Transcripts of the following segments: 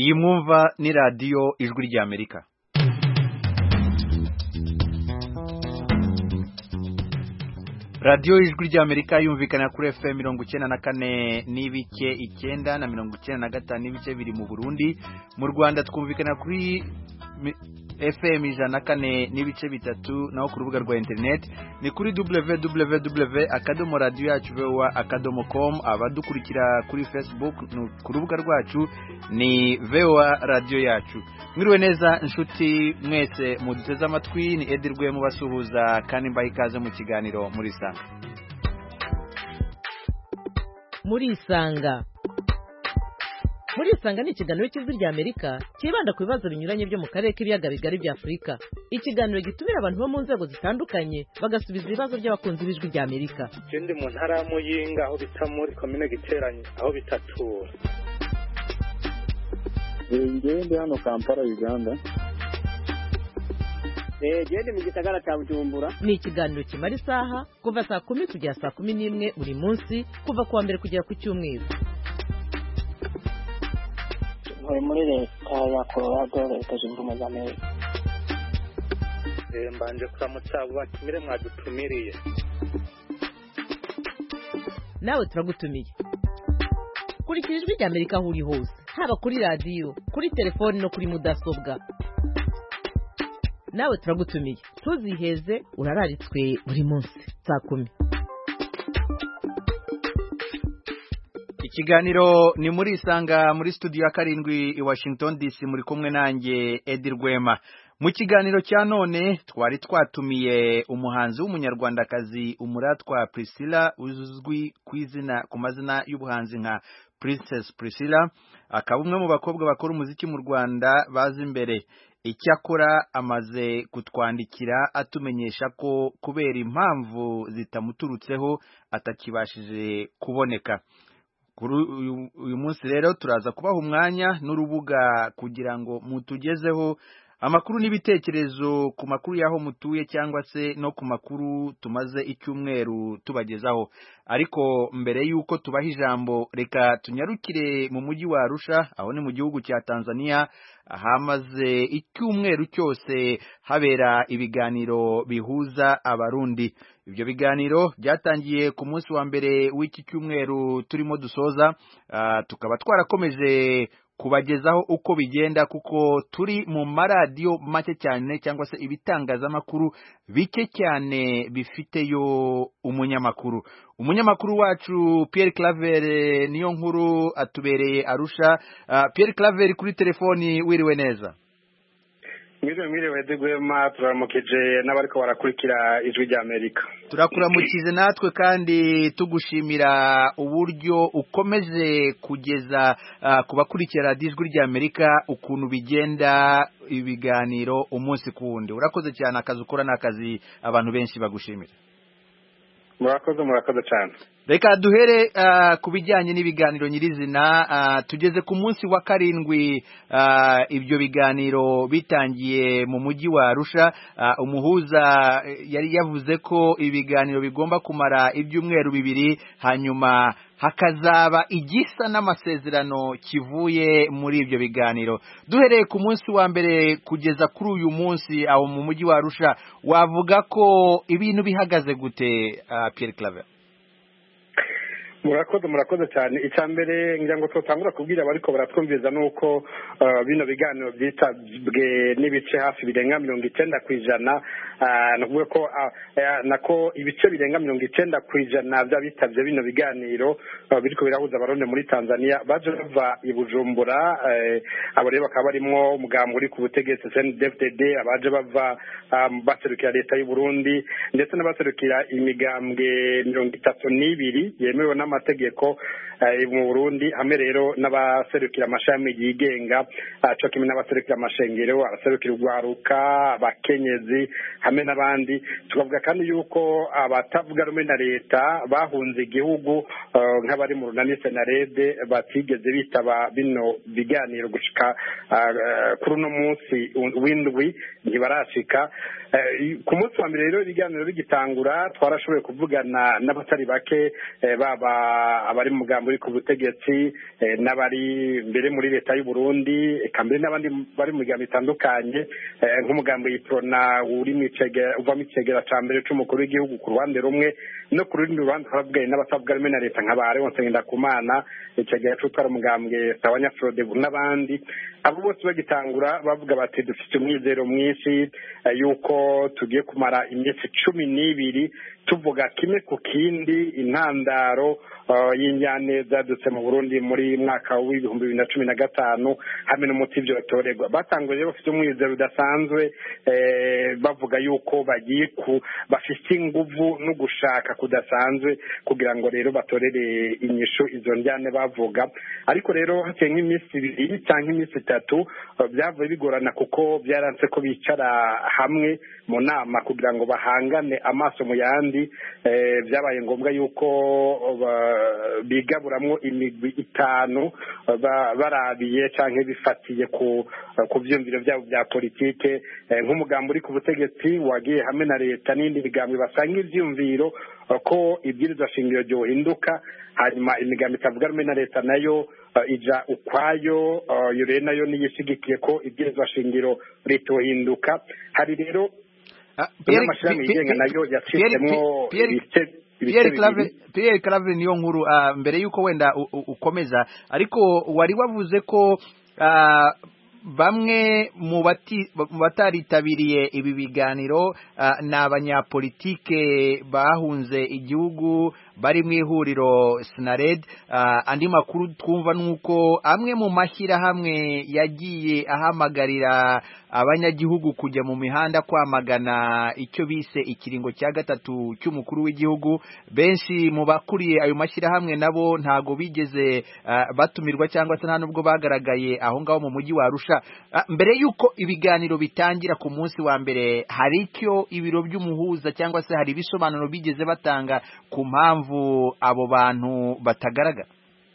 iyi mwumva ni radiyo ijwi ry'Amerika. radiyo ijwi ry'Amerika yumvikana kuri FM 94 n'ibice 9 na 95 n'ibice biri mu Burundi. Mu Rwanda twumvikana kuri FM 104 n'ibice bitatu, naho ku rubuga rwa internet ni kuri www.radioyacu.com. abadukurikira kuri Facebook ku rubuga rwacu ni VOA Radio Yacu. Mwiriwe neza inshuti mwese muduteze amatwi, ni Edirwe mubasuhuza kandi mbaye ikaze mu kiganiro muri Sanga. Muri Sanga ni ikiganiro cy'ijwi ry'Amerika kibanda ku bibazo binyuranye byo mu karere k'ibiyaga bigari bya Afurika. Ikiganiro gitumira abantu bo mu nzego zitandukanye bagasubiza ibibazo by'abakunzi b'ijwi ry'Amerika. Ikindi mu ntara ya Muyinga aho bita muri komine Giteranye aho bitatura. Ngende hano Kampala Uganda. Gende mu gisagara cya Bujumbura. Ni ikiganiro kimara isaha kuva saa 10 kugera saa 11 buri munsi kuva kuwa mbere kugera ku cyumweru. Muri leta ya Colorado leta zunze ubumwe za Amerika. Mbanje kuramutsa batumire mwadutumiriye. Nawe turagutumiye. Kurikira ijwi ry'Amerika aho uri hose, haba kuri radio, kuri telefone no kuri mudasobwa. Nawe turagutumiye. Tuziheze urararitswe buri munsi saa 10. Ikiganiro ni muri Sanga muri studio ya 7 i Washington DC, muri kumwe nanjye Edirwema. Mu kiganiro cya none twari twatumiye umuhanzi w'umunyarwandakazi Umuratwa Priscilla, uzwi ku mazina y'ubuhanzi nka Princess Priscilla, akaba umwe mu bakobwa bakora umuziki mu Rwanda bazi imbere. Icyakora amaze kutwandikira atumenyesha ko kubera impamvu zitamuturutseho atakibashije kuboneka. Kuri uyu munsi rero turaza kubaha umwanya n'urubuga kugira ngo mutugezeho amakuru n'ibitekerezo ku makuru yaho mutuye cyangwa se no ku makuru tumaze icyumweru tubagezaho. Ariko mbere yuko tubaha ijambo, reka tunyarukire mu mujyi wa Arusha, aho ni mu gihugu cya Tanzania, hamaze icyumweru cyose habera ibiganiro bihuza abarundi. Ibyo biganiro byatangiye ku munsi wa mbere w'iki cyumweru turimo dusoza, tukaba twarakomeje kubagezaho uko bigenda kuko turi mu maradiyo make cyane cyangwa se ibitangazamakuru bike cyane bifiteyo umunyamakuru. Umunyamakuru wacu Pierre Claver niyo nkuru atubereye Arusha. Pierre Claver kuri telefoni, wiriwe neza? Mwiriwe Edirwema, turaramukije n'abariko barakurikira ijwi ry'Amerika. Turakuramukije natwe kandi tugushimira uburyo ukomeje kugeza ku bakurikira ijwi ry'Amerika ukuntu bigenda ibiganiro umunsi ku wundi. Urakoze cyane, akazi ukora n'akazi abantu benshi bagushimira. Murakoze cyane. Reka duhere ku bijyanye n'ibiganiro nyirizina. Tugeze ku munsi wa 7 ibyo biganiro bitangiye mu mujyi wa Arusha. Umuhuza yari yavuze ko ibiganiro bigomba kumara ibyumweru 2, hanyuma hakazaba igisa n'amasezerano kivuye muri ibyo biganiro. Duhereye ku munsi wa mbere kugeza kuri uyu munsi aho mu mujyi wa Arusha, wavuga ko ibintu bihagaze gute, Pierre Claver? Murakoze cyane. Icyambere ngira ngo tutangura kubwira abariko baratwumviza nuko bino biganiro byitabwe n'ibice hafi birenga 90%, nakuvuga ko nako ibice birenga 90% by'abitavye bino biganiro biriko birahuza abarundi muri Tanzania baje bava i Bujumbura. Abo rero bakaba barimwo umugambi uri ku butegetsi CNDD-FDD, abaje bava baserukira leta y'u Burundi ndetse n'abaserukira imigambwe 32 yemewe n'amategeko mu Burundi, hamwe rero n'abaserukira amashami yigenga, cyo kimwe n'abaserukira amashengero, abaserukira urwaruka, abakenyezi hamwe n'abandi. Tukavuga kandi yuko abatavuga rumwe na leta bahunze igihugu nk'abari mu runani Senarede batigeze bitaba bino biganiro gushika kuri uno munsi w'indwi ntibarashika. Ku munsi wa mbere rero ibiganiro bigitangura twarashoboye kuvugana n'abatari bake baba abari mu mugambi uri ku butegetsi n'abari mbere muri leta y'u Burundi eka mbere n'abandi bari mu migambi itandukanye nk'umugambi yiprona uri uva mu cegera ca mbere c'umukuru w'igihugu ku ruhande rumwe no ku rundi ruhande twabwiye n'abatavuga rumwe na leta nk'abare wose Ngendakumana icegera c'utwara umugambwe Sawanya Frode n'abandi abo bose bagitangura bavuga bati dufite umwizero mwinshi yuko tugiye kumara imyaka 12 tuvuga kimwe ku kindi intandaro y'injyane zadutse mu Burundi muri mwaka w'ibihumbi 2015 hamwe n'umuti byo torerwa batanguje bafite umwizero udasanzwe bavuga yuko bagiye bafite inguvu no gushaka kudasanzwe kugira ngo rero batorere inyishu izo njyane bavuga ariko rero haciye nk'iminsi 2 cyangwa iminsi 3 byavuye bigorana kuko byaranse ko bicara hamwe mu nama kugira ngo bahangane amaso mu yandi byabaye ngombwa yuko bigaburamwo imigwi 5 barabiye canke bifatiye ku vyumviro byabo bya politike nk'umugambi uri ku butegetsi wagiye hamwe na leta n'indi migambi basanga ivyumviro ko ibwirizwa shingiro ryohinduka hanyuma imigambi itavuga rumwe na leta nayo ija ukwayo yure nayo niyishigikiye ko ibwirizwa shingiro ritohinduka hari rero n'amashirahamwe yigenga nayo yacitsemwo Pierre Claver niyo nkuru mbere yuko wenda ukomeza ariko wari wavuze ko bamwe mu bataritabiriye ibi biganiro ni abanyapolitike bahunze igihugu bari mu ihuriro Sinared andi makuru twumva nuko amwe mu mashyirahamwe yagiye ahamagarira abanyagihugu kujya mu mihanda kwamagana icyo bise ikiringo cya gatatu cy'umukuru w'igihugu benshi mu bakuriye ayo mashyirahamwe nabo ntago bigeze batumirwa cyangwa se nta nubwo bagaragaye aho ngaho mu mujyi wa Arusha mbere yuko ibiganiro bitangira ku munsi wa mbere hari icyo ibiro by'umuhuza cyangwa se hari ibisobanuro bigeze batanga ku mpamvu abo bantu batagaragara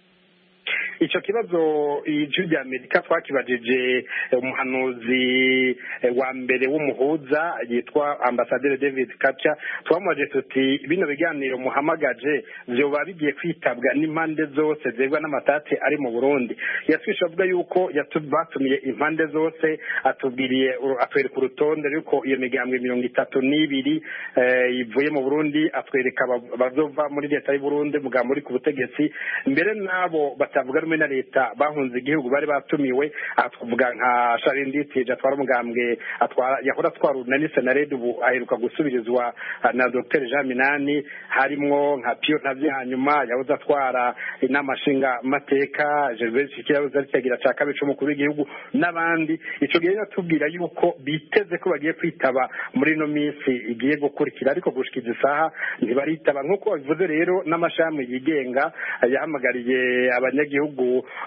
icyo kibazo ijwi rya Amerika twakibajije umuhanuzi wa mbere w'umuhuza yitwa Ambassadeur David Kacha twamwaje tuti bino biganiro muhamagaje byoba bigiye kwitabwa n'impande zose zegwa n'amatate ari mu Burundi yatwisha avuga yuko yatubatumiye impande zose atubwiriye atwereka urutonde yuko iyo migambwe 32 ivuye mu Burundi atwereka bazova muri leta y'u Burundi mugambo uri ku butegetsi mbere nabo batavuga rumwe na leta bahunze igihugu bari batumiwe atvuga nka Sharinditi atwara umugambwe yahora atwara na Sinared ubu aheruka gusubirizwa na Dr Jean Minani harimwo nka Pio Ntavye hanyuma yahoze atwara inamashinga mateka Gervais Kiyabuza cyagira ca kabiri c'umukuru w'igihugu n'abandi ico gihe yatubwira yuko biteze ko bagiye kwitaba muri no minsi igiye gukurikira ariko gushikiza isaha ntibaritaba nkuko bivuze rero n'amashami yigenga yahamagariye abanyagihugu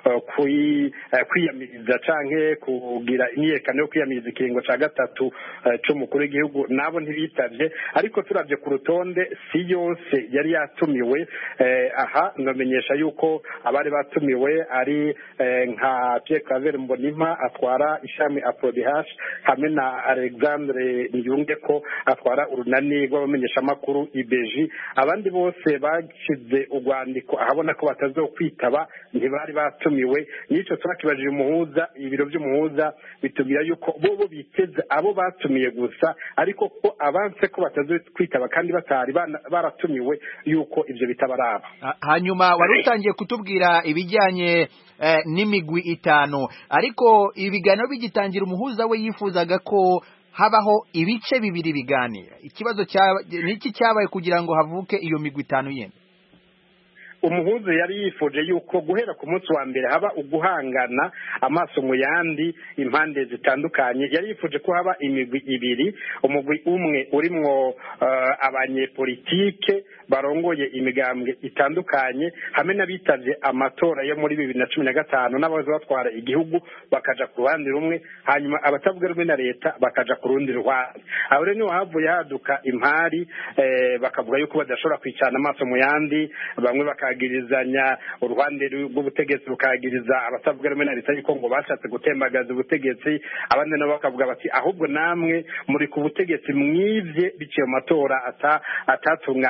kwiyamiriza canke kugira imyerekano yo kwiyamiriza ikiringo ca gatatu c'umukuru w'igihugu nabo ntibitavye ariko turavye ku rutonde si yose yari yatumiwe aha ndamenyesha yuko abari batumiwe ari nka Pierre Claver Mbonimpa atwara ishami Aprodh hamwe na Alexandre Niyunge ko atwara urunani rw'abamenyesha makuru IBG abandi bose bashize urwandiko ahabona ko batazokwitaba ntibari batumiwe nico turakibajije umuhuza ibiro by'umuhuza bitubwira yuko bobo biteze abo batumiye gusa ariko ko abanse ko batazokwitaba kandi batari baratumiwe yuko ivyo bitabaraba hanyuma wari utangiye kutubwira ibijyanye n'imigwi 5 ariko ibiganiro bigitangira umuhuza we yifuzaga ko habaho ibice bibiri biganira ikibazo niki cyabaye kugira ngo havuke iyo migwi 5 yene umuhuza yari yifuje yuko guhera ku munsi wa mbere haba uguhangana amaso mu yandi impande zitandukanye yari yifuje ko haba imigwi 2 umugwi umwe urimwo abanyepolitike barongoye imigambwe itandukanye hamwe n'abitavye amatora yo muri 2015 n'abaza batwara igihugu bakaja ku ruhande rumwe hanyuma abatavuga rumwe na leta bakaja ku rundi ruhande aho rero niho havuye haduka impari bakavuga yuko badashobora kwicana amaso mu yandi bamwe bakagirizanya uruhande rw'ubutegetsi rukagiriza abatavuga rumwe na leta yuko ngo bashatse gutembagaza ubutegetsi abandi nabo bakavuga bati ahubwo namwe muri ku butegetsi mwivye biciye amatora atatunganijwe ku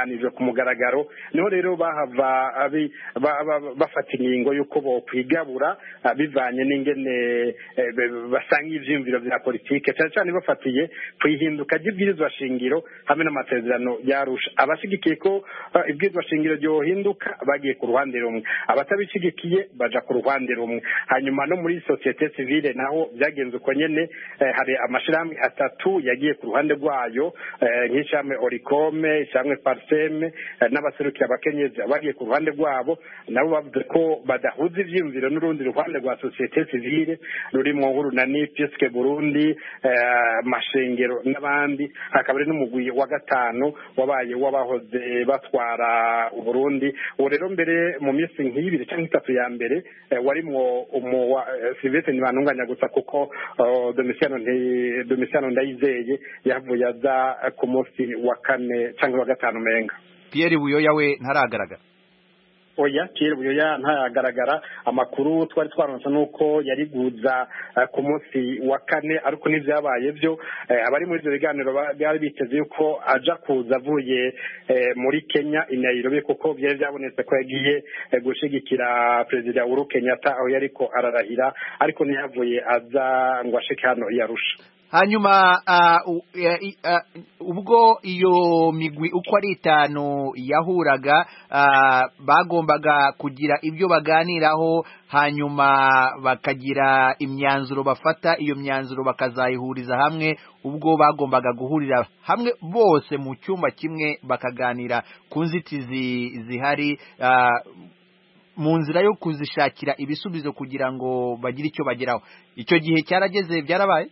mugaragaro niho rero bahava bafata ingingo y'uko bokwigabura bivanye n'ingene basanga ivyiyumviro vya politike cyane cyane bafatiye kwihinduka ry'ibwirizwa shingiro hamwe n'amasezerano yarusha abashigikiye ko ibwirizwa shingiro ryohinduka bagiye ku ruhande rumwe abatabishigikiye baja ku ruhande rumwe hanyuma no muri societe civile naho byagenze uko nyene hari amashirahamwe atatu yagiye ku ruhande rwayo nk'ishamwe Oricome ishamwe Parseme n'abaserukira abakenyezi bagiye ku ruhande rwabo nabo bavuze ko badahuza ivyiyumviro n'urundi ruhande rwa societe civile rurimo nk'urunani Piske Burundi Mashengero n'abandi hakaba ari n'umugwi wa gatanu wabaye wabahoze batwara Burundi uwo rero mbere mu minsi nk'ibiri cyangwa itatu ya mbere warimwo Sylvestre Ntibantunganya gusa kuko Domitiano Ndayizeye yavuye aza ku munsi wa kane cyangwa wa gatanu menga Pierre Buyoya we ntaragaragara oya Pierre Buyoya ntayagaragara amakuru twari twaronse nuko yari guza ku munsi wa kane ariko n'ivyabaye byo abari muri ivyo biganiro bari biteze yuko aja kuza avuye muri Kenya i Nairobi kuko byari byabonetse ko yagiye gushigikira Perezida Uhuru Kenyatta aho yariko ararahira ariko ntiyavuye aza ngo ashike hano yarusha hanyuma ubwo iyo migwi uko ari itanu yahuraga bagombaga kugira ibyo baganiraho hanyuma bakagira imyanzuro bafata iyo myanzuro bakazayihuriza hamwe ubwo bagombaga guhurira hamwe bose mu cyumba kimwe bakaganira ku nzitizi zihari mu nzira yo kuzishakira ibisubizo kugira ngo bagire icyo bageraho icyo gihe cyarageze byarabaye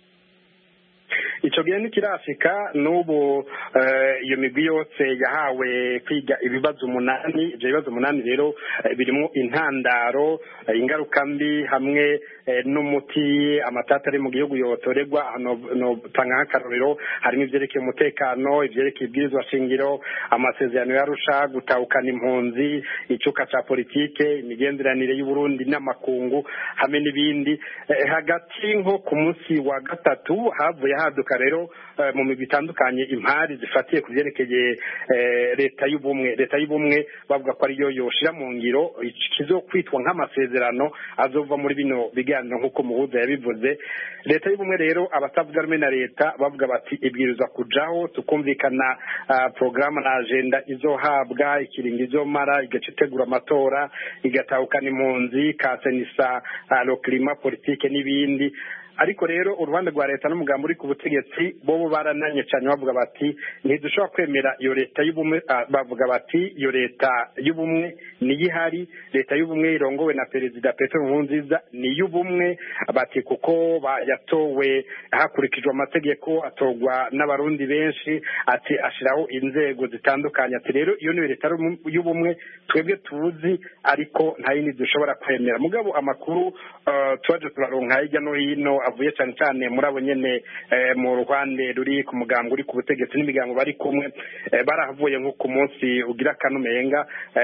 ico gihe nikirafika n'ubu iyo migwi yose yahawe kwiga ibibazo 8 ivyo bibazo 8 rero birimo intandaro ingaruka mbi hamwe n'umuti amatata ari mu gihugu yotoregwa no tanga akarorero harimo ivyerekeye umutekano ivyerekeye ibwirizwa shingiro amasezerano yarusha gutahukana impunzi icuka ca politike imigenderanire y'u Burundi n'amakungu hamwe n'ibindi hagati nko ku munsi wa gatatu havuye haduka rero mu migwi itandukanye impari zifatiye ku vyerekeye leta y'ubumwe bavuga ko ariyo yoshira mu ngiro kizokwitwa nk'amasezerano azova muri bino biganiro nk'uko muhuza yabivuze leta y'ubumwe rero abatavuga rumwe na leta bavuga bati ibwirizwa kujaho tukumvikana programme na agenda izohabwa ikiringo izomara igacitegura amatora igatahukana impunzi kasenisa le climat politique n'ibindi ariko rero uruhande rwa leta n'umugambo uri ku butegetsi bobo barananye cyane bavuga bati ntidushobora kwemera iyo leta y'ubumwe bavuga bati iyo leta y'ubumwe niyihari leta y'ubumwe irongowe na Perezida Petero Nkurunziza ni y'ubumwe bati kuko yatowe hakurikijwe amategeko atogwa n'abarundi benshi ati ashiraho inzego zitandukanye ati rero iyo ni leta y'ubumwe twebwe tuzi ariko nta yindi dushobora kwemera mugabo amakuru twaje turaronka hirya no hino avuye cyane cyane muri abo nyene mu Rwanda ruri ku mugambo uri ku butegetsi n'imigambo bari kumwe baravuye nko ku munsi ugira kanumenga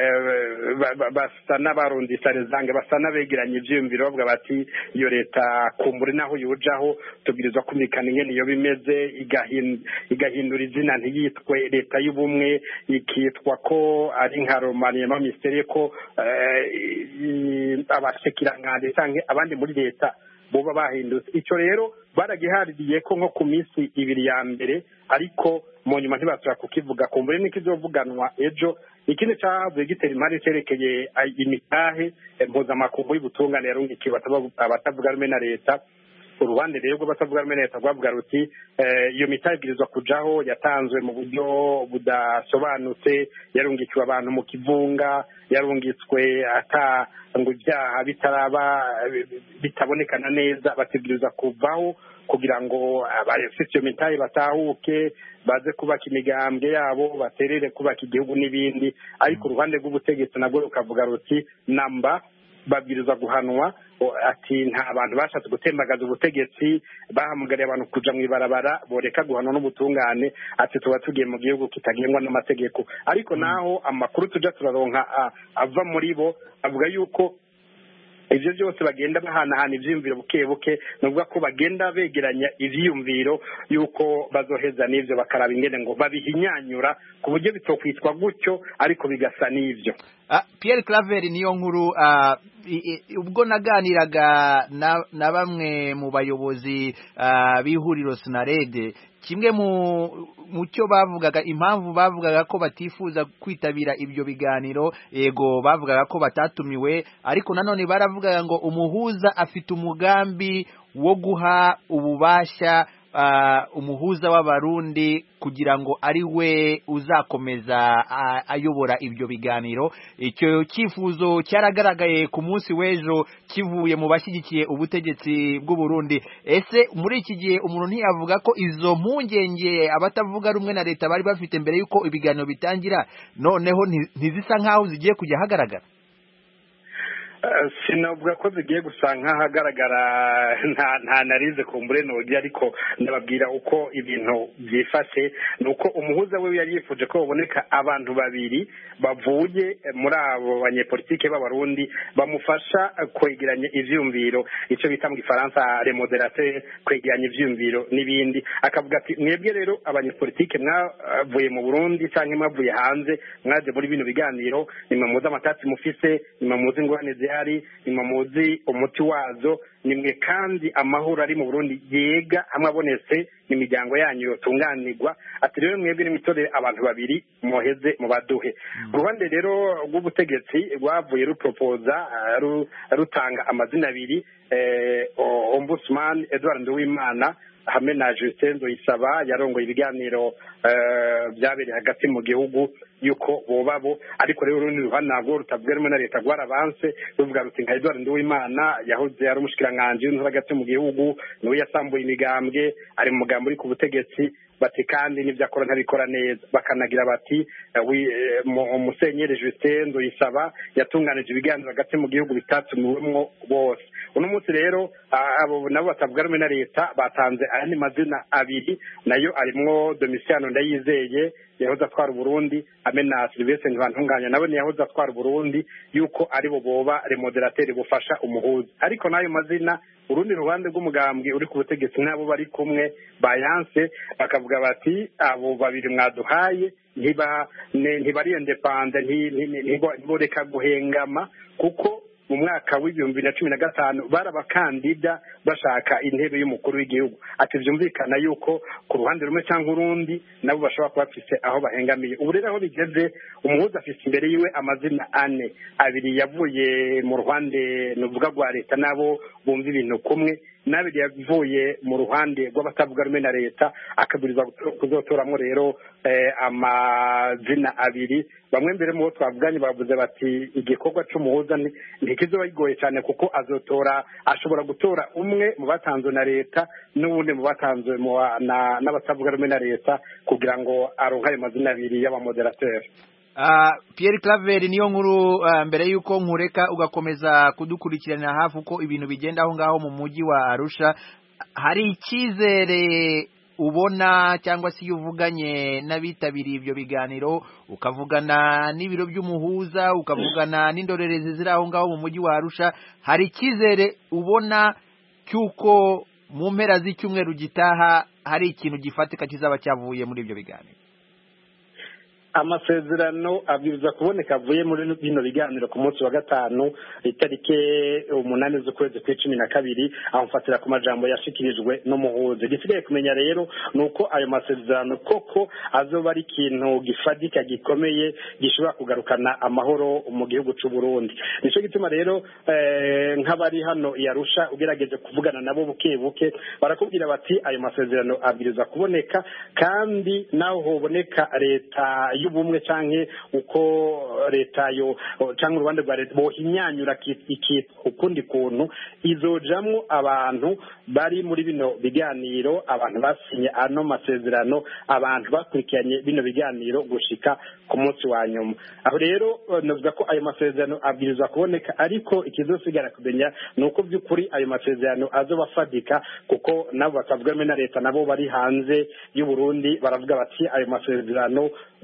basa n'abarundi sarezange basa n'abegeranye ivyumviro bavuga bati iyo leta kumbure naho yujaho tubwirizwa kumvikana ingene iyo bimeze igahindura izina ntiyitwe leta y'ubumwe ikitwa ko ari nka Romania ministeri ko abashikiranganje canke abandi muri leta boba bahindutse ico rero baragihariye ko nko ku minsi 2 ya mbere ariko mu nyuma ntibasubira kukivuga kumbure n'ikizovuganwa ejo ikindi cyavuye gitera impari cerekeye imitahe mpuzamakungu y'ubutungane yarungikiwe abatavuga rumwe na leta uruhande rero rwo batavuga rumwe na leta rwavuga ruti iyo mitahe ibwirizwa kujaho yatanzwe mu buryo budasobanutse yarungikiwe abantu mu kivunga yarungitswe ata ngo ibyaha bitabonekana neza bategereza kuvaho kugira ngo abafite iyo mitahe batahuke baze kubaka imigambwe yabo baterere kubaka igihugu n'ibindi ariko uruhande rw'ubutegetsi nabwo rukavuga ruti namba babwiriza guhanwa ati nta bantu bashatse gutembagaza ubutegetsi bahamugariye abantu kuja mu ibarabara boreka guhanwa n'ubutungane ati tuba tugiye mu gihugu kitagengwa n'amategeko ariko naho amakuru tuja turaronka ava muri bo avuga yuko ivyo byose bagenda bahanahana ivyiyumviro buke buke nuvuga ko bagenda begeranya ivyiyumviro yuko bazoheza n'ivyo bakaraba ingene ngo babihinyanyura ku buryo bitokwitwa gutyo ariko bigasa n'ivyo. Pierre Claver niyo nkuru ubwo naganiraga na bamwe mu bayobozi b'ihuriro Sinarede kimwe mu cyo bavugaga impamvu bavugaga ko batifuza kwitabira ibyo biganiro yego bavugaga ko batatumiwe ariko nanone baravugaga ngo umuhuza afite umugambi wo guha ububasha umuhuza w'abarundi kugira ngo ari we uzakomeza ayobora ibyo biganiro. Icyo cyifuzo cyaragaragaye ku munsi w'ejo kivuye mu bashyigikiye ubutegetsi bw'u Burundi. Ese muri iki gihe umuntu ntiyavuga ko izo mpungenge abatavuga rumwe na leta bari bafite mbere yuko ibiganiro bitangira noneho ntizisa nkaho zigiye kujya hagaragara? Sinavuga ko zigiye gusa nk'ahagaragara nta narize kumbure nogi ariko ndababwira uko ibintu byifashe nuko umuhuza we yari yifuje ko baboneka abantu babiri bavuye muri abo banyepolitike b'abarundi bamufasha kwegeranya ivyumviro icyo bita mu Gifaransa les modérateurs kwegeranya ivyumviro n'ibindi akavuga ati mwebwe rero abanyepolitike mwavuye mu Burundi cyangwa mwavuye hanze mwaje muri bino biganiro nimwe muzi amatati mufise nimwe muzi ingorane nimwe muzi umuti wazo nimwe kandi amahoro ari mu Burundi yega amwe abonetse n'imiryango yanyu yotunganirwa ati rero mwebwe n'imitore abantu babiri muheze mu baduhe uruhande rero rw'ubutegetsi rwavuye rupropoza rutanga amazina abiri Ombudsman Edouard Nduwimana hamwe na Justin Nzoyisaba yarongoye ibiganiro byabereye hagati mu gihugu yuko bobabo ariko rero urundi ruhande ntabwo rutavuga na leta rwarabanse ruvuga ruti nka Edouard Nduwimana yahoze ari umushikiranganje w'intore hagati mu gihugu niwe yasambuye imigambwe ari mu mugambi uri ku butegetsi bati kandi n'ibyo akora ntabikora neza bakanagira bati umusenyeri Justin Nzoyisaba yatunganije ibiganiro hagati mu gihugu bitatumiwemwo bose uno munsi rero abo nabo batavuga rumwe na leta batanze ayandi mazina abiri nayo arimwo Domiciano Ndayizeye yahoze atwara Burundi hamwe na Sylvestre Ntibantunganya nawe yahoze atwara Burundi yuko ari bo boba les modérateurs bufasha umuhuza ariko nayo mazina urundi ruhande rw'umugambwe uri ku butegetsi nabo bari kumwe bayanse bakavuga bati abo babiri mwaduhaye ntibari independent ntiboreka guhengama kuko mu mwaka w'ibihumbi 2015 barabakandida bashaka intebe y'umukuru w'igihugu ati byumvikana yuko ku ruhande rumwe cyangwa urundi nabo bashobora kuba bafise aho bahengamiye ubu rero aho bigeze umuhuza afise imbere yiwe amazina ane abiri yavuye mu ruhande nuvuga rwa leta nabo bumva ibintu kumwe nabiri yavuye mu ruhande rw'abatavuga rumwe na leta akaburizwa kuzotoramwo rero amazina abiri bamwe mbere mu bo twavuganye bavuze bati igikorwa cy'umuhuza ntikizoba kigoye cyane kuko ashobora gutora umwe mu batanzwe na leta n'ubundi mu batanzwe n'abatavuga rumwe na leta kugira ngo aronke ayo mazina abiri y'abamoderateri. Pierre Claver niyo nkuru mbere yuko nkureka ugakomeza kudukurikirana hafi uko ibintu bigenda aho ngaho mu mujyi wa Arusha hari icyizere ubona cyangwa se uvuganye n'abitabiriye ibyo biganiro ukavugana n'ibiro by'umuhuza ukavugana n'indorerezi ziri aho ngaho mu mujyi wa Arusha hari icyizere ubona cyuko mu mpera z'icyumweru gitaha hari ikintu gifatika kizaba cyavuye muri ibyo biganiro? Amasezerano abwirizwa kuboneka avuye muri bino biganiro ku munsi wa gatanu itariki 8 z'ukwezi kwa 12 amfatira ku majambo yashikirijwe n'umuhuza. Gisigaye kumenya rero nuko ayo masezerano koko azoba ari ikintu gifadika gikomeye gishobora kugarukana amahoro mu gihugu cy'u Burundi. Nico gituma rero nk'abari hano yarusha ugerageje kuvugana nabo buke buke barakubwira bati ayo masezerano abwirizwa kuboneka kandi naho hoboneka leta y'ubumwe canke uko leta yo canke uruhande rwa leta bohinyanyura ukundi kuntu izojamwo abantu bari muri bino biganiro abantu basinye ano masezerano abantu bakurikiranye bino biganiro gushika ku munsi wa nyuma. Aho rero navuga ko ayo masezerano abwirizwa kuboneka ariko ikizosigara kumenya nuko by'ukuri ayo masezerano azobafadika kuko nabo batavuga na leta nabo bari hanze y'u Burundi baravuga bati ayo masezerano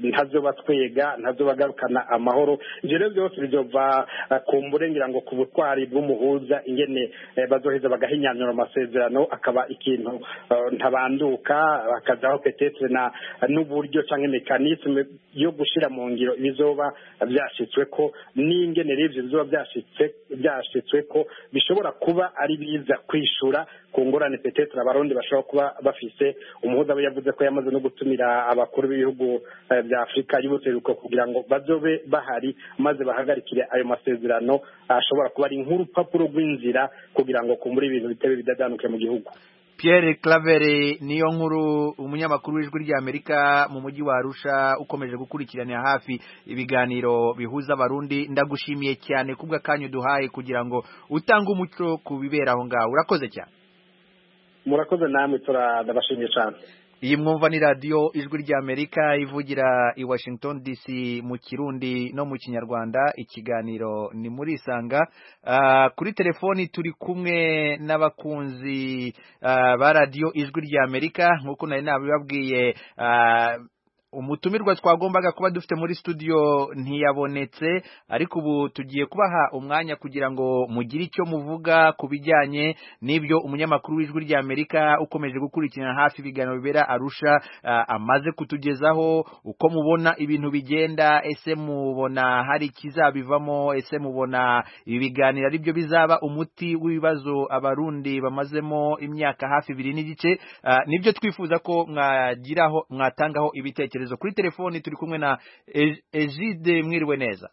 ntazobatwega ntazobagarukana amahoro ivyo rero byose bizova kumbure ngira ngo ku butwari bw'umuhuza ingene bazoheza bagahinyanyura amasezerano akaba ikintu ntabanduka bakazaho petetre n'uburyo canke mekanisme yo gushira mu ngiro ibizoba byashitswe ko n'ingene rivyo bizoba byashitswe ko bishobora kuba ari biza kwishura ku ngorane petetre abarundi bashobora kuba bafise. Umuhuza we yavuze ko yamaze no gutumira abakuru b'ibihugu bya Afrika y'ubuseruko kugira ngo bazobe bahari maze bahagarikire ayo masezerano ashobora kuba ari nk'urupapuro rw'inzira kugira ngo kumbura ibintu bitebe bidadanuke mu gihugu. Pierre Claver niyo nkuru umunyamakuru w'ijwi rya Amerika mu mujyi wa Arusha ukomeje gukurikiranira hafi ibiganiro bihuza abarundi. Ndagushimiye cyane kubwa kanyu duhaye kugira ngo utange umuco kubibera aho ngaho. Urakoze cyane. Murakoze namwe turabashimiye cyane. Iyi mwumva ni radio ijwi rya Amerika ivugira i Washington DC mu Kirundi no mu Kinyarwanda. Ikiganiro ni muri Isanga. Kuri telefoni turi kumwe n'abakunzi ba radio ijwi rya Amerika nkuko nari nabibabwiye. Umutumirwa twagombaga kuba dufite muri studio ntiyabonetse, ariko ubu tugiye kubaha umwanya kugira ngo mugire icyo muvuga kubijyanye n'ibyo umunyamakuru w'ijwi rya Amerika ukomeje gukurikirana hafi ibiganiro bibera Arusha amaze kutugezaho. Uko mubona ibintu bigenda, ese mubona hari kizabivamo, ese mubona ibi biganiro ari byo bizaba umuti w'ibibazo abarundi bamazemo imyaka hafi 2 n'igice. Nibyo twifuza ko mwatangaho ibitekerezo. Kuri telefoni turi kumwe na Egide. Mwiriwe neza.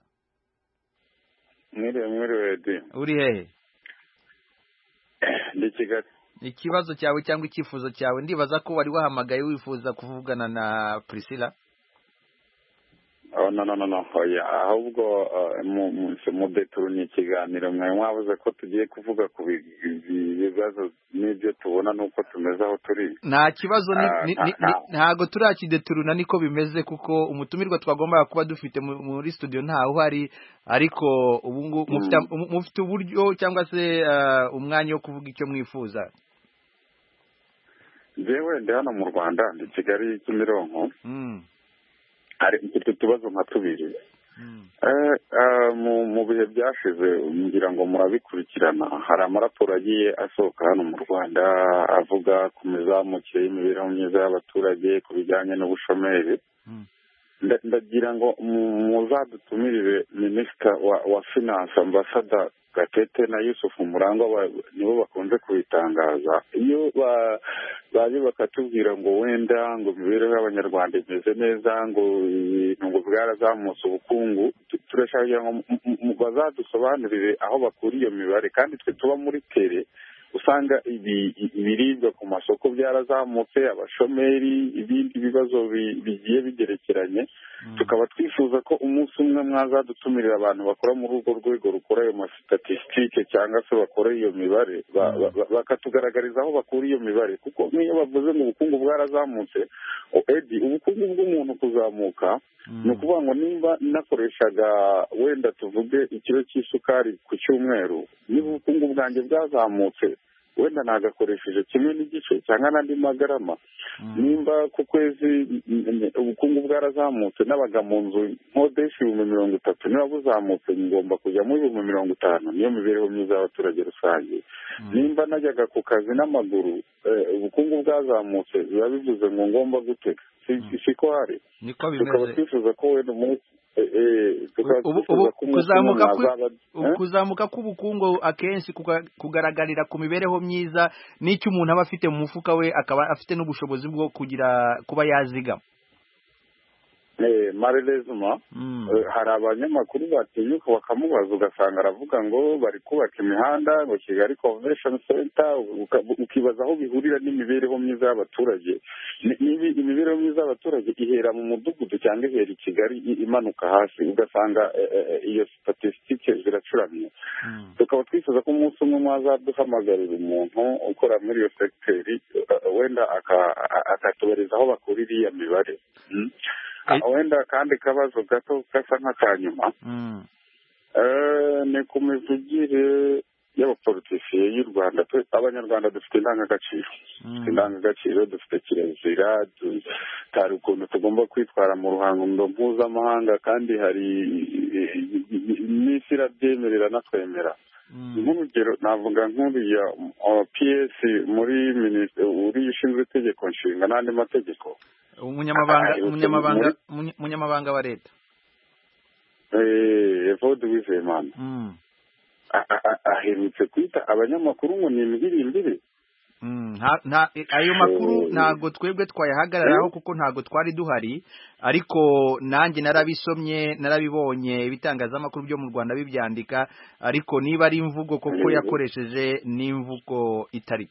Mwiriwe di. Uri hehe? Ndi Kigali. Ikibazo cyawe cyangwa icyifuzo cyawe? Ndibaza ko wari wahamagaye wifuza kuvugana na Priscilla. No. Ahubwo mu deturu ni ikiganiro mwe mwavuze ko tugiye kuvuga ku bibazo n'ibyo tubona nuko tumeze aho turi. Nta kibazo ntago turakideturuna niko bimeze, kuko umutumirwa twagombaga kuba dufite muri studio ntaho uhari, ariko ubu mufite uburyo cyangwa se umwanya wo kuvuga icyo mwifuza. Jewe ndi hano mu Rwanda, ndi Kigali Kimironko. Hari mfite utubazo nka tubiri. Mu bihe byashize ngira ngo murabikurikirana, hari amaraporo agiye asohoka hano mu Rwanda avuga ku mizamukire y'imibereho myiza y'abaturage ku bijyanye n'ubushomeri. Ndagira ngo muzadutumirire minisita wa finance ambassador Gatete na Yusufu Murangwa, nibo bakunze kubitangaza. Iyo baje bakatubwira ngo wenda ngo imibereho y'abanyarwanda imeze neza, ngo ibintu ngo bwarazamutse ubukungu, turashaka ngo bazadusobanurire aho bakura iyo mibare. Kandi twe tuba muri tere usanga ibiribwa ku masoko byarazamutse, abashomeri, ibindi bibazo bigiye bigerekeranye. Tukaba twifuza ko umunsi umwe mwazadutumirira abantu bakora muri urwo rwego rukora ayo mastatistike cyangwa se bakora iyo mibare, bakatugaragariza aho bakura iyo mibare. Kuko niyo bavuze ngo ubukungu bwarazamutse, ubukungu bw'umuntu kuzamuka ni ukuvuga ngo nimba nakoreshaga wenda tuvuge ikiro cy'isukari ku cyumweru, niba ubukungu bwanjye bwazamutse wenda nagakoresheje 1.5 cyangwa n'andi magarama. Nimba ku kwezi ubukungu bwarazamutse, nabaga mu nzu nkodesha 30,000, niba buzamutse ngomba kujya muri 50,000. Niyo mibereho myiza y'abaturage rusange. Nimba najyaga ku kazi n'amaguru, ubukungu bwazamutse, biba bivuze ngo ngomba gutega. Siko hari. Niko bimeze. Tukaba twifuza ko wenda umunsi kuzamuka k'ubukungu akenshi kugaragarira ku mibereho myiza n'icyo umuntu aba afite mu mufuka we, akaba afite n'ubushobozi bwo kuba yazigama. Marelezuma hari abanyamakuru batinyuka bakamubaza, ugasanga aravuga ngo bari kubaka imihanda ngo Kigali Convention Center, ukibaza aho bihurira n'imibereho myiza y'abaturage. Imibereho myiza y'abaturage ihera mu mudugudu cyangwa ihera i Kigali imanuka hasi, ugasanga iyo statistique ziracuramye. Tukaba twifuza ko umunsi umwe mwazaduhamagarira umuntu ukora muri iyo secteur, wenda akatubariza aho bakura iriya mibare. Wenda kandi kabazo gato gasa nk'akanyuma, ni ku mivugire y'abapolitisiye y'u Rwanda. Abanyarwanda dufite indangagaciro, dufite kirazira, hari ukuntu tugomba kwitwara mu ruhando mpuzamahanga, kandi hari n'isi irabyemerera natwemera. nk'urugero navuga nk'uriya PS muri minisitiri uriya ushinzwe itegeko nshinga n'andi mategeko, umunyamabanga wa leta Evode Uwizeyimana aherutse kwita abanyamakuru ngo ni imbirimbiri. ayo makuru ntago twebwe twayahagararaho kuko ntago twari duhari, ariko nanjye narabisomye narabibonye ibitangazamakuru byo mu Rwanda bibyandika, ariko niba ari imvugo koko yakoresheje n'imvugo itari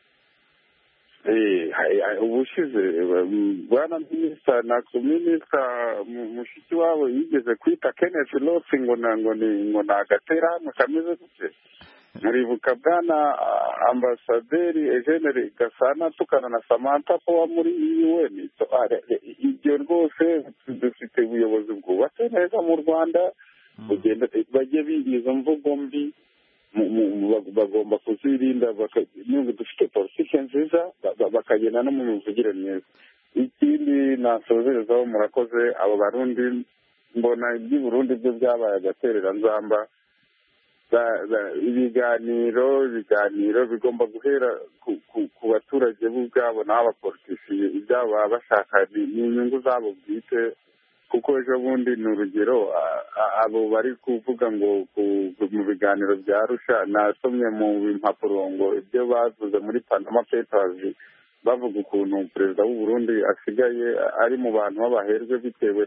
ubushize bwana minisita na minisita mushiki wabo yigeze kwita Kenneth Ross ngo ni agaterahamwe kameze gute. muribuka bwana ambasaderi Eugene Gasana tukana na Samantha Power muri UN. ibyo rwose dufite ubuyobozi bwubatse neza mu Rwanda, kugenda bajye bigiza mvugo mbi bagomba kuzirinda, niba dufite politiki nziza bakagenda no mu mivugire myiza. ikindi nasozerezaho, murakoze. abo Barundi mbona iby'i Burundi byo byabaye agatereranzamba. ibiganiro bigomba guhera ku baturage bo ubwabo n'abapolitisiye, ibyabo baba bashaka ni inyungu zabo bwite, kuko ejo bundi ni urugero abo bari kuvuga ngo mu biganiro bya Arusha, nasomye mu impapuro ngo ibyo bavuze muri Panama Papers bavuga ukuntu perezida w'u Burundi asigaye ari mu bantu b'abaherwe bitewe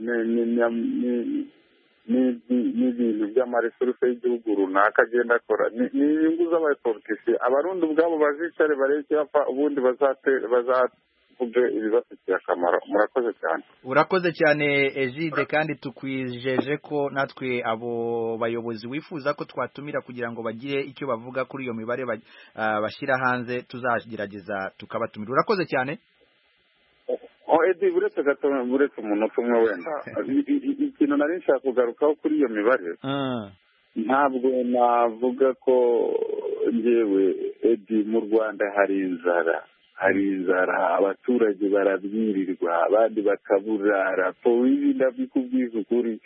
n'ibintu by'amaresuruse y'igihugu runaka agenda akora. ni inyungu z'abapolitisiye. Abarundi ubwabo bazicare bareke bapfa, ubundi bazavuge ibibafitiye akamaro. murakoze cyane. Urakoze cyane Egide, kandi tukwijeje ko natwe abo bayobozi wifuza ko twatumira kugira ngo bagire icyo bavuga kuri iyo mibare bashyira hanze, tuzagerageza tukabatumira. Urakoze cyane. Edi, buretse umunota umwe wenda ikintu nari nshaka kugarukaho kuri iyo mibare. ntabwo navuga ko njyewe Edi, mu Rwanda hari inzara, abaturage barabyirirwa, abandi bakaburara. ibi ndabikubwiza ukuri,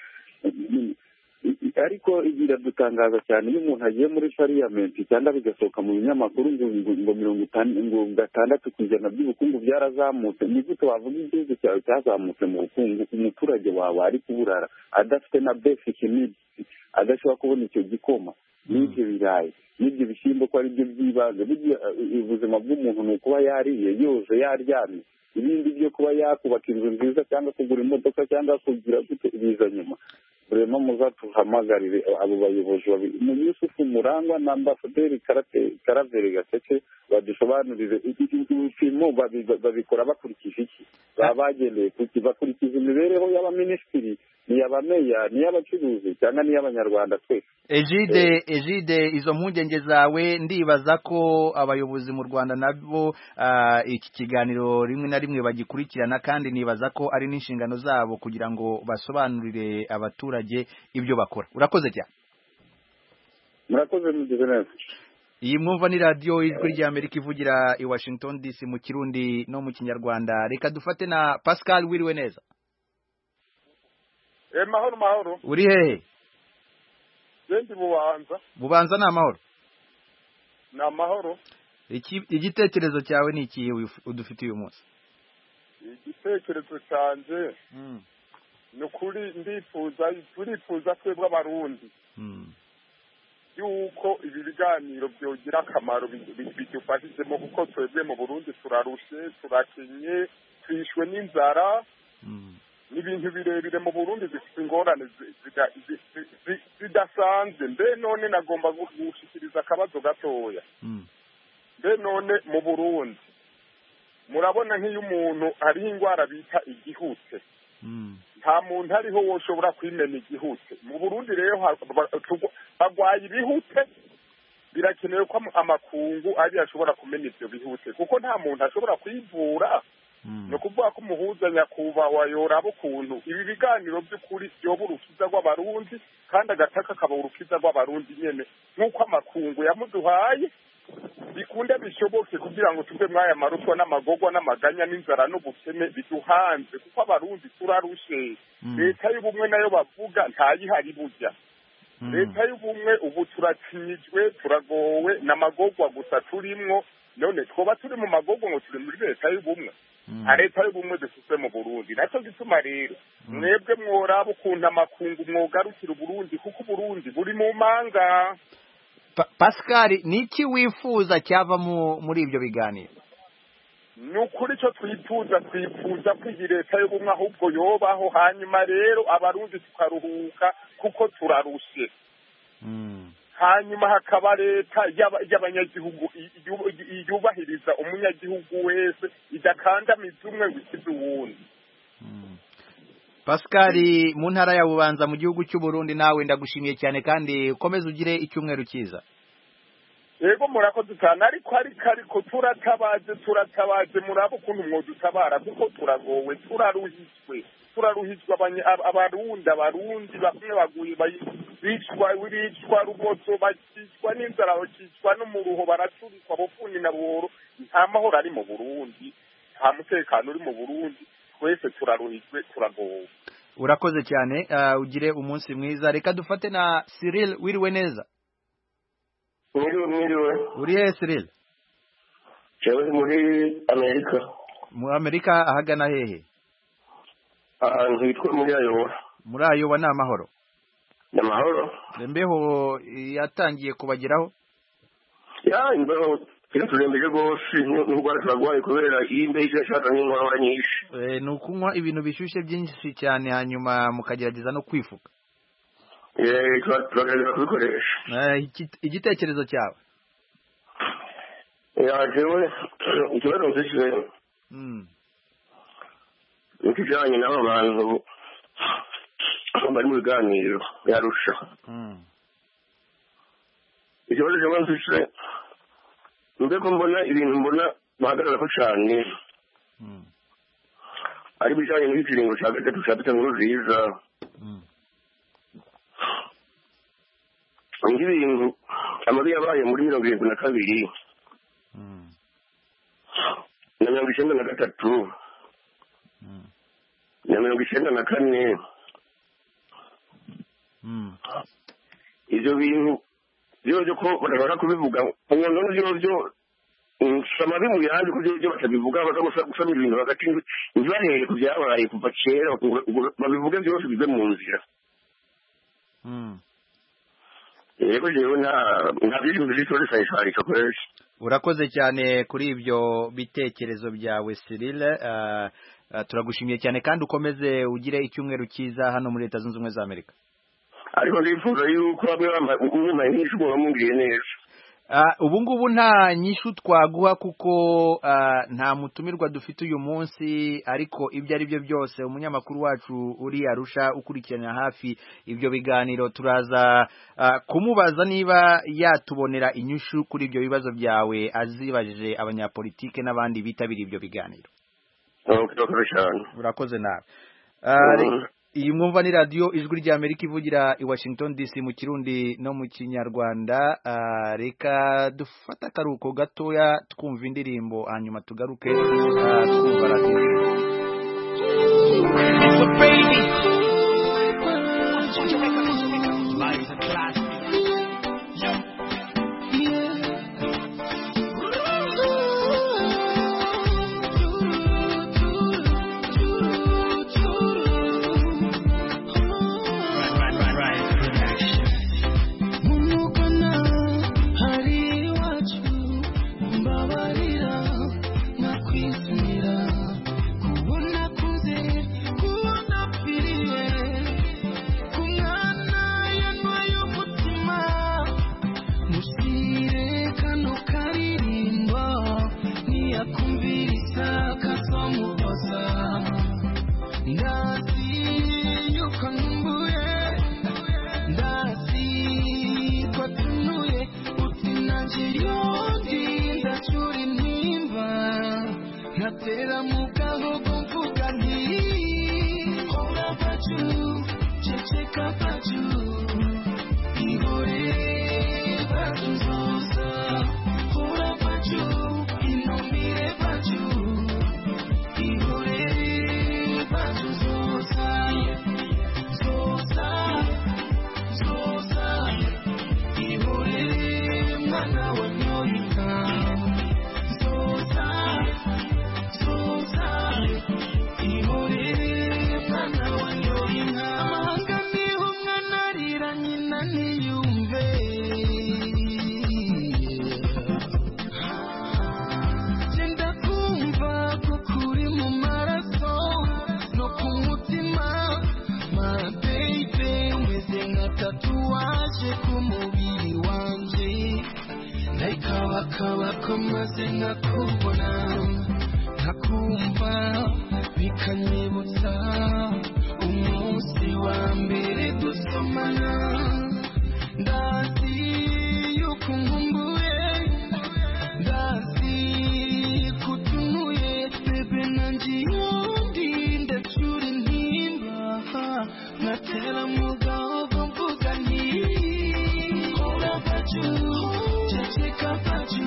ariko biradutangaza cyane iyo umuntu agiye muri pariyamenti cyangwa bigasohoka mu binyamakuru ngo 60% by'ubukungu byarazamutse. ni gute wavuga igihugu cyawe cyazamutse mu bukungu, umuturage wawe ari kuburara adafite na basic needs, adashobora kubona icyo gikoma n'ibyo birayi n'ibyo bishyimbo ko ari byo by'ibanze. ubuzima bw'umuntu ni ukuba yariye yoze yaryamye, ibindi byo kuba yakubaka inzu nziza cyangwa kugura imodoka cyangwa kugira biza nyuma. Burema muzatuhamagarire abo bayobozi babiri, Yusufu Murangwa na Ambasaderi Karaveri Gaseke, badusobanurire ibipimo babikora bakurikije iki, baba bagendeye kuki, bakurikiza imibereho y'abaminisitiri, n'iy'abameya, n'iy'abacuruzi cyangwa n'iy'abanyarwanda twese. Egide, izo mpungenge zawe ndibaza ko abayobozi mu Rwanda nabo iki kiganiro rimwe na rimwe bagikurikirana, kandi nibaza ko ari n'inshingano zabo kugira ngo basobanurire abaturage ibyo bakora. Urakoze cyane. Murakoze, mugeze neza. Iyi mwumva ni radio Ijwi ry'Amerika ivugira i Washington DC mu Kirundi no mu Kinyarwanda. Reka dufate na Pascal. Wiriwe neza? Mahoro. Uri hehe? Ndi Bubanza. Ni amahoro? Ni amahoro. Igitekerezo cyawe ni ikihe udufite uyu munsi? Igitekerezo cyanjye ni ukuri turifuza twebwe Abarundi yuko ibi biganiro byogira akamaro bidufashijemo, kuko twebwe mu Burundi turarushe, turakenye, twishwe n'inzara, n'ibintu birebire mu Burundi zifite ingorane zidasanzwe. mbe none nagomba gushikiriza akabazo gatoya. mbe none mu Burundi murabona nk'iyo umuntu hariho indwara bita igihute, nta muntu ariho woshobora kwimena igihute. mu Burundi rero bagwaye ibihute, birakenewe ko amakungu ari ashobora kumena ibyo bihute, kuko nta muntu ashobora kwivura ni ukuvuga ko umuhuza nyakubahwa yoraba ukuntu ibi biganiro by'ukuri byoba urukiza rw'abarundi kandi agataka kaba urukiza rw'abarundi nyene nk'uko amakungu yamuduhaye bikunde bishoboke kugira ngo tuve mwaya maruswa n'amagogwa n'amaganya n'inzara n'ubukene biduhanze kuko abarundi turarushe leta y'ubumwe nayo bavuga ntayihari burya leta y'ubumwe ubu turacinyijwe turagowe n'amagogwa gusa turimwo none twoba turi mu magogwa ngo turi muri leta y'ubumwe leta y'ubumwe dufise mu Burundi naco gituma rero mwebwe mworaba ukuntu amakungu mwogarukira Burundi kuko Burundi buri mu manga. Pascal, niki wifuza cyava muri ibyo biganiro? Ni ukuri cyo twifuza ko iyi leta y'ubumwe ahubwo yobaho hanyuma rero abarundi tukaruhuka kuko turarushe. Hanyuma hakaba leta y'abanyagihugu yubahiriza umunyagihugu wese idakandamiza umwe ngo ikize uwundi. Pascal, mu ntara ya Bubanza mu gihugu cy'u Burundi nawe ndagushimiye cyane kandi ukomeze ugire icyumweru cyiza. Yego murakoze cyane ariko turatabaje murabo ukuntu mwodutabara kuko turagowe turaruhitswe abarundi bamwe baguye bicwa rubozo bakicwa n'inzara bakicwa n'umuruho baraturikwa bopfundi na buhoro nta mahoro ari mu Burundi nta mutekano uri mu Burundi twese turaruhitswe turagowe. Urakoze cyane ugire umunsi mwiza. Reka dufate na Cyril. Wiriwe neza? Mwiriwe. Uri he Cyril? Jewe muri Amerika. Mu Amerika ahagana hehe? Ahantu hitwa muri Iowa. Muri Iowa ni amahoro? Ni amahoro. Imbeho yatangiye kubageraho? Ya imbeho turembeje rwose n'ubwo turagwaye kubera iyi mbeho ishaka n'inkorora nyinshi. Ni ukunywa ibintu bishyushye byinshi cyane hanyuma mukagerageza no kwifuka. Turagerageza kubikoresha. Igitekerezo cyawe? Jewe ikibazo mfise nikijanye n'abo bantu bari mu biganiro yarusha. Ikibazo jewe mfise mbeko mbona ibintu bahagarara ko cyane ari bijanye n'ikiringo cya gatatu cya bitanu nziza. Ibintu amabi yabaye muri 72 na 1993 na 1994 ivyo bintu byo ko barabara kubivuga umuntu n'ivyo amabi mu yandi kubyo batabivuga bakamusaba ibintu bagatinda ntibarebe ku byabaye kuva kera babivuga byose bive mu nzira. Yego jewe nta bintu by'isore sayishari cyokoresha. Urakoze cyane kuri ibyo bitekerezo byawe Cyril. Turagushimiye cyane kandi ukomeze ugire icyumweru cyiza hano muri Leta Zunze Ubumwe za Amerika. Ariko ndifuza yuko bamwe nyinshi mungiriye neza. Ubu ngubu nta nyishu twaguha kuko nta mutumirwa dufite uyu munsi, ariko ibyo ari byo byose umunyamakuru wacu uri Arusha ukurikirana hafi ibyo biganiro turaza kumubaza niba yatubonera inyishu kuri ibyo bibazo byawe azibajije abanyapolitike n'abandi bitabira ibyo biganiro. Urakoze nawe. Iyi mwumva ni radio Ijwi rya Amerika ivugira i Washington DC mu Kirundi no mu Kinyarwanda. Reka dufata akaruhuko gatoya twumva indirimbo hanyuma tugaruke twumva radio. niyumve genda kumva ko kuri mu maraso no ku mutima my baby umeze nka tatuwaje ku mubiri wanje ndayikabakaba ko maze nkakubona nkakumva bikanyibutsa umunsi wa mbere dusomana ndazi yuko nkumbuye ndazi kutunuye bebe nanjye yundi ndacyura intimba nkatera mu gahogo mvuga nti ora bacu ceceka bacu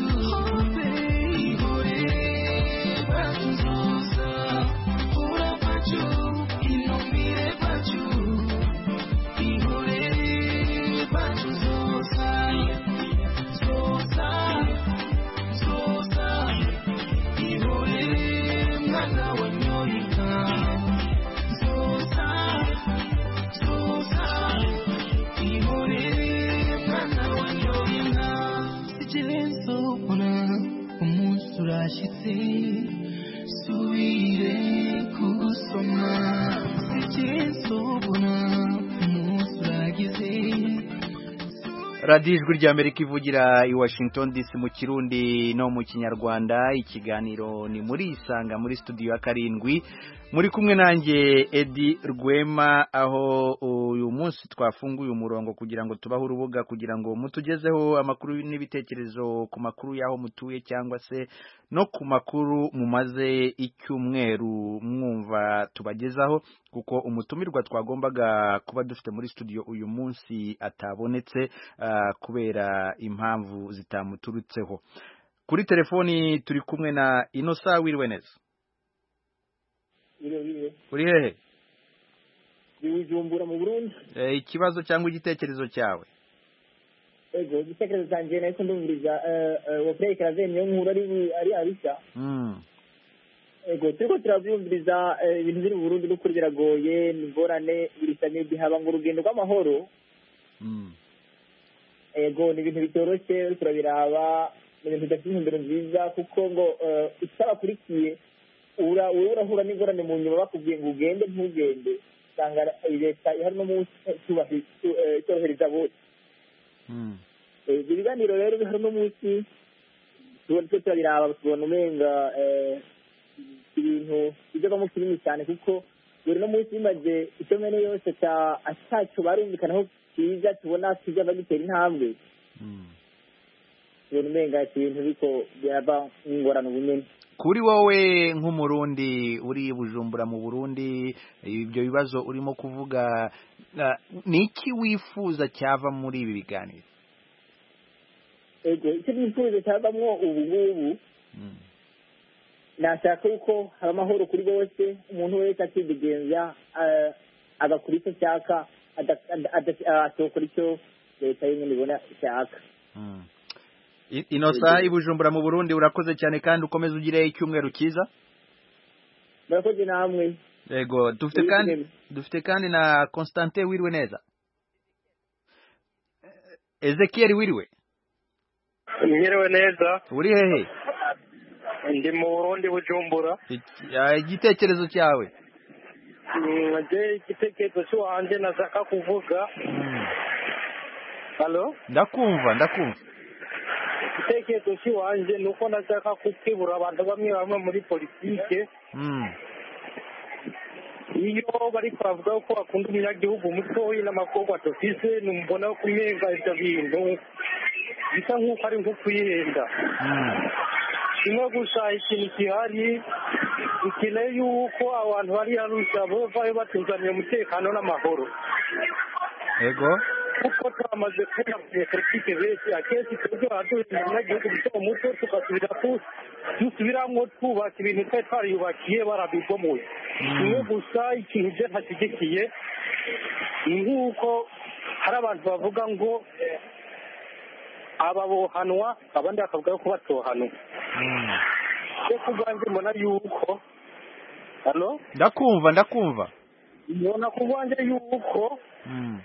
ihore bacuzoza ora bacu inomire bacu ihore bacuzoza zoza zoza ihore mwana wanyoyika zoza zoza ihore mwana wanyoyika sikirenzo bona umunsi urashyitse subire kugusoma sikirenzo bona umunsi uragize. radiyo ijwi ry'Amerika ivugira i Washington DC mu Kirundi no mu Kinyarwanda. Ikiganiro ni muri Isanga muri studio ya karindwi, muri kumwe nanjye Edi Rwema, aho uyu munsi twafunguye umurongo kugira ngo tubahe urubuga kugira ngo mutugezeho amakuru n'ibitekerezo ku makuru y'aho mutuye cyangwa se no ku makuru mumaze icyumweru mwumva tubagezaho, kuko umutumirwa twagombaga kuba dufite muri studio uyu munsi atabonetse kubera impamvu zitamuturutseho. Kuri telefoni turi kumwe na Innocent. Wiriwe neza? Uri hehe? Bujumbura mu Burundi. Ikibazo cyangwa igitekerezo cyawe? Ego, igitekerezo cyanjye nahise ndumviriza wa Frey Karaveni yo nkuru ari abishya. Ego, turiko turavyumviriza ibintu biri mu Burundi n'ukuri biragoye, n'ingorane birisane bihaba ngo urugendo rw'amahoro. Ego, ni ibintu bitoroshye turabiraba, ni ibintu bidafite intumbero nziza kuko ngo utabakurikiye urahura n'ingorane mu nyuma bakubwiye ngo ugende ntugende, usanga leta ihari no munsi cyorohereza bose. Ibiganiro rero bihari no munsi turabiraba tubona umenga ibintu bijyamo kinini cyane kuko buri no munsi bimaze icyomene yose atacyo barumvikanaho cyiza tubona kijya bagitera intambwe. Tubona umenga ibintu biko byaba nk'ingorane ubunyene. Kuri wowe nk'umurundi uri Bujumbura mu Burundi, ibyo bibazo urimo kuvuga, ni iki wifuza cyava muri ibi biganiro? Ego, icyo nifuza cyavamwo ubu ngubu nashaka yuko haba amahoro kuri bose, umuntu wese akidegenza agakora icyo cyaka atokora icyo leta yenyine ibona ishaka. Innocent, i Bujumbura mu Burundi, urakoze cyane kandi ukomeze ugire icyumweru cyiza. Murakoze namwe. Ego, dufite kandi na Constantin. Wiriwe neza? Ezekiel, wiriwe? Mwiriwe neza. Uri hehe? Ndi mu Burundi Bujumbura. Igitekerezo cyawe? Igitekerezo cy'uwanje nazaka kuvuga. Halo? Ndakumva. Igitekerezo cy'uwanje nuko nazaka kukibura abantu bamwe muri politike. Iyo bari kwavuga ko akunda umunyagihugu mutoyi n'amakorwa atofise, numbona ko kumenga ibyo bintu bisa nk'uko ari nko kwihenda. Kimwe gusa ikintu gihari, dukeneye yuko abantu bari Arusha bovayo batuzaniye umutekano n'amahoro. Ego, kuko twamaze kubona politike benshi akenshi twebwe abaduha umunyagihugu muto muto dusubiramwo twubaka ibintu twari twariyubakiye barabigomoye. Kimwe gusa ikintu je ntashyigikiye ni nk'uko hari abantu bavuga ngo aba bohanwa abandi bakavuga ko batohanwa. Cyo kubwanjye mbona yuko ndakumva mbona kubwanjye yuko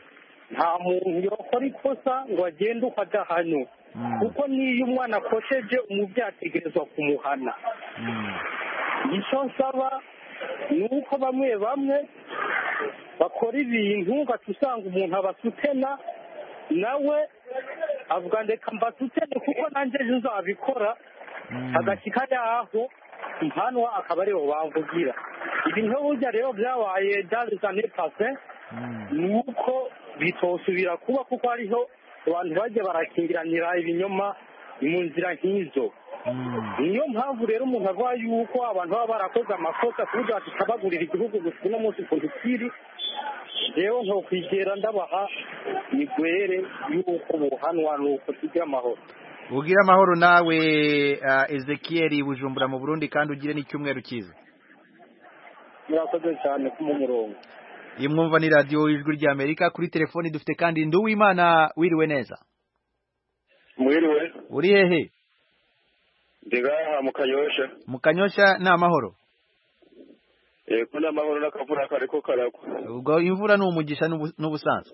nta muntu yakora ikosa ngo agende uko adahanwa kuko n'iyo umwana akosheje umubyeyi ategerezwa kumuhana. icyo nsaba ni uko bamwe bamwe bakora ibintu ugaca usanga umuntu abasutena nawe avuga ndeka mbasutene kuko nanjye ejo nzabikora agashyika yaho mpanwa akaba aribo bamvugira. ibintu burya rero byabaye byazane pase ni uko bitosubira kuba kuko hariho abantu bajya barakingiranira ibinyoma mu nzira nk'izo. niyo mpamvu rero umuntu avuga yuko abantu baba barakoze amakosa ku buryo batabagurira igihugu gusa uno munsi ukuntu kiri rero nko kwigera ndabaha migwere yuko buhanwa nuko tugira amahoro. ugira amahoro nawe Ezekiel Bujumbura mu Burundi kandi ugire n'icyumweru cyiza. murakoze cyane ku murongo. iyi mwumva ni radio Ijwi rya Amerika. Kuri telefoni dufite kandi Nduwimana. wiriwe neza? mwiriwe. uri hehe? ndigaha mu Kanyosha. mu Kanyosha ni amahoro? Yego ni amahoro n'akavura kariko karagwa. ubwo imvura ni umugisha n'ubusanzwe?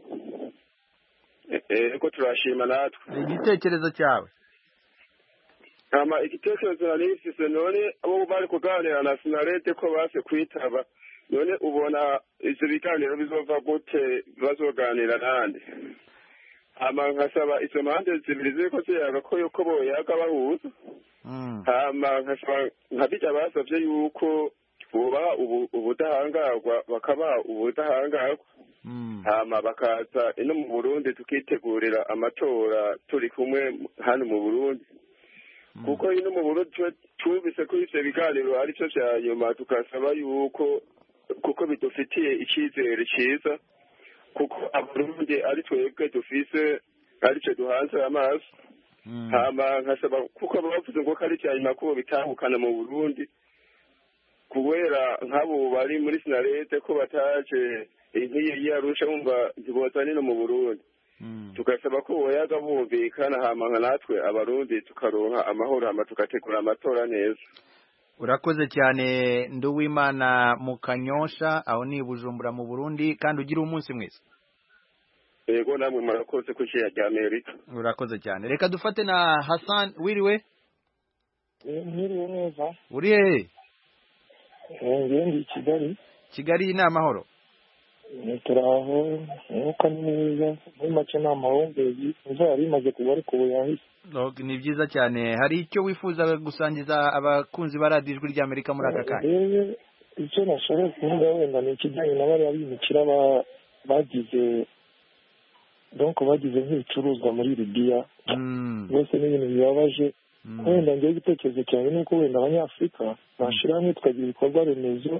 Yego turashima natwe. igitekerezo cyawe? igitekerezo nari mfise none abo bari kuganira na Sinarete ko base kwitaba none ubona ivyo biganiro bizova gute bazoganira nande? nkasaba izo mpande zibiri ziriko ziyaga ko yuko boyaga bahuza. nkasaba nkabijya basavye yuko bubaha ubudahangarwa bakabaha ubudahangarwa bakaza ino mu Burundi tukitegurira amatora turi kumwe hano mu Burundi kuko ino mu Burundi tubise ko ivyo biganiro ari cyo cya nyuma tukasaba yuko kuko bidufitiye icyizere cyiza kuko Abarundi ari twebwe dufise ari cyo duhanze amaso. nkasaba kuko bavuze ngo kari cya nyuma ko bitahukana mu Burundi kubera nk'abo bari muri Sinarete ko bataje inkiyi yarusha bumva ntibozane no mu Burundi. tugasaba ko boyaga bumvikana nka natwe Abarundi tukaronka amahoro tugategura amatora neza. urakoze cyane Nduwimana mu Kanyosha aho ni Bujumbura mu Burundi kandi ugira umunsi mwiza. Yego namwe murakoze ku cya Amerika. urakoze cyane. reka dufate na Hassan. wiriwe? mwiriwe neza. uri hehe? ndi Kigali. Kigali ni amahoro? turaho nuko ni neza muri make ni amahumbezi imvura yari imaze kugwa ariko ubu yahise. ni byiza cyane. hari icyo wifuza gusangiza abakunzi ba radiyo Ijwi rya Amerika muri aka kanya? icyo nashobora kuvuga wenda ni ikijyanye na bariya bimukira bagize nk'ibicuruzwa muri Libya. rwose ni ibintu bibabaje. wenda ngewe igitekerezo cyanjye ni uko wenda Abanyafurika bashyira hamwe tukagira ibikorwa remezo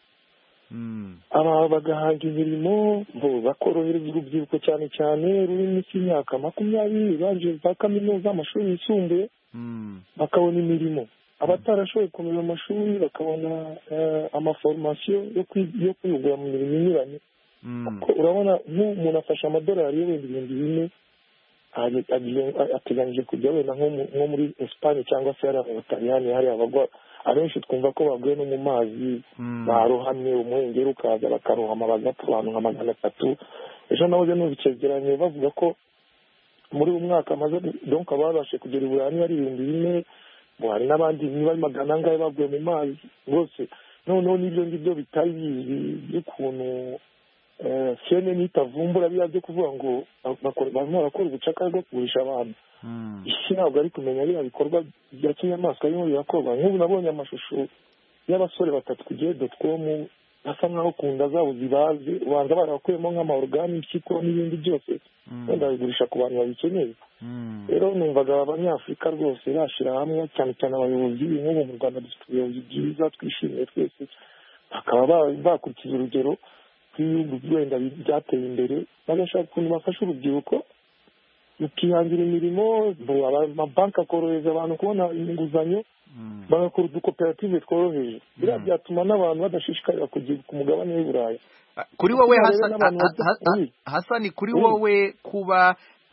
bagahanga imirimo bakorohereza urubyiruko cyane cyane ruri munsi y'imyaka 20 baje za kaminuza amashuri yisumbuye bakabona imirimo. abatarashoboye kumenya amashuri bakabona amaformasiyo yo kwiyungura mu mirimo inyuranye. urabona nk'umuntu afashe amadolari y'ibihumbi 4,000 ateganyije kujya wenda nko muri Espagne cyangwa se hariya mu Butaliyani hariya abagwa abenshi twumva ko baguye no mu mazi barohamye umuhengeri ukaza bakarohama bagapfa abantu nka 300. ejo nahoze numva icyegeranyo bavuga ko muri uyu mwaka amaze donc ababashe kugera i Burayi ari 4,000 hari n'abandi niba 100 baguye mu mazi rwose. noneho n'ibyo ngibyo bitari bizi by'ukuntu CNN itavumbura biriya byo kuvuga ngo barakora ubucakara bwo kugurisha abantu. isi ntabwo ari kumenya biriya bikorwa bya kinyamaswa birimo birakorwa. nk'ubu nabonye amashusho y'abasore 3 ku gihe.com basa nk'aho ku nda zabo zibaze ubanza barakuyemo nk'amaorgane impyiko n'ibindi byose wenda babigurisha ku bantu babikeneye. rero numvaga Abanyafurika rwose bashyira hamwe cyane cyane abayobozi nk'ubu mu Rwanda dufite ubuyobozi bwiza twishimiye twese bakaba bakurikiza urugero rw'ibihugu wenda byateye imbere bagashaka ukuntu bafasha urubyiruko rukihangira imirimo. amabanki akorohereza abantu kubona inguzanyo bagakora udukoperative tworoheje. biriya byatuma n'abantu badashishikarira kujya ku mugabane w'i Burayi. kuri wowe Hasani kuri wowe kuba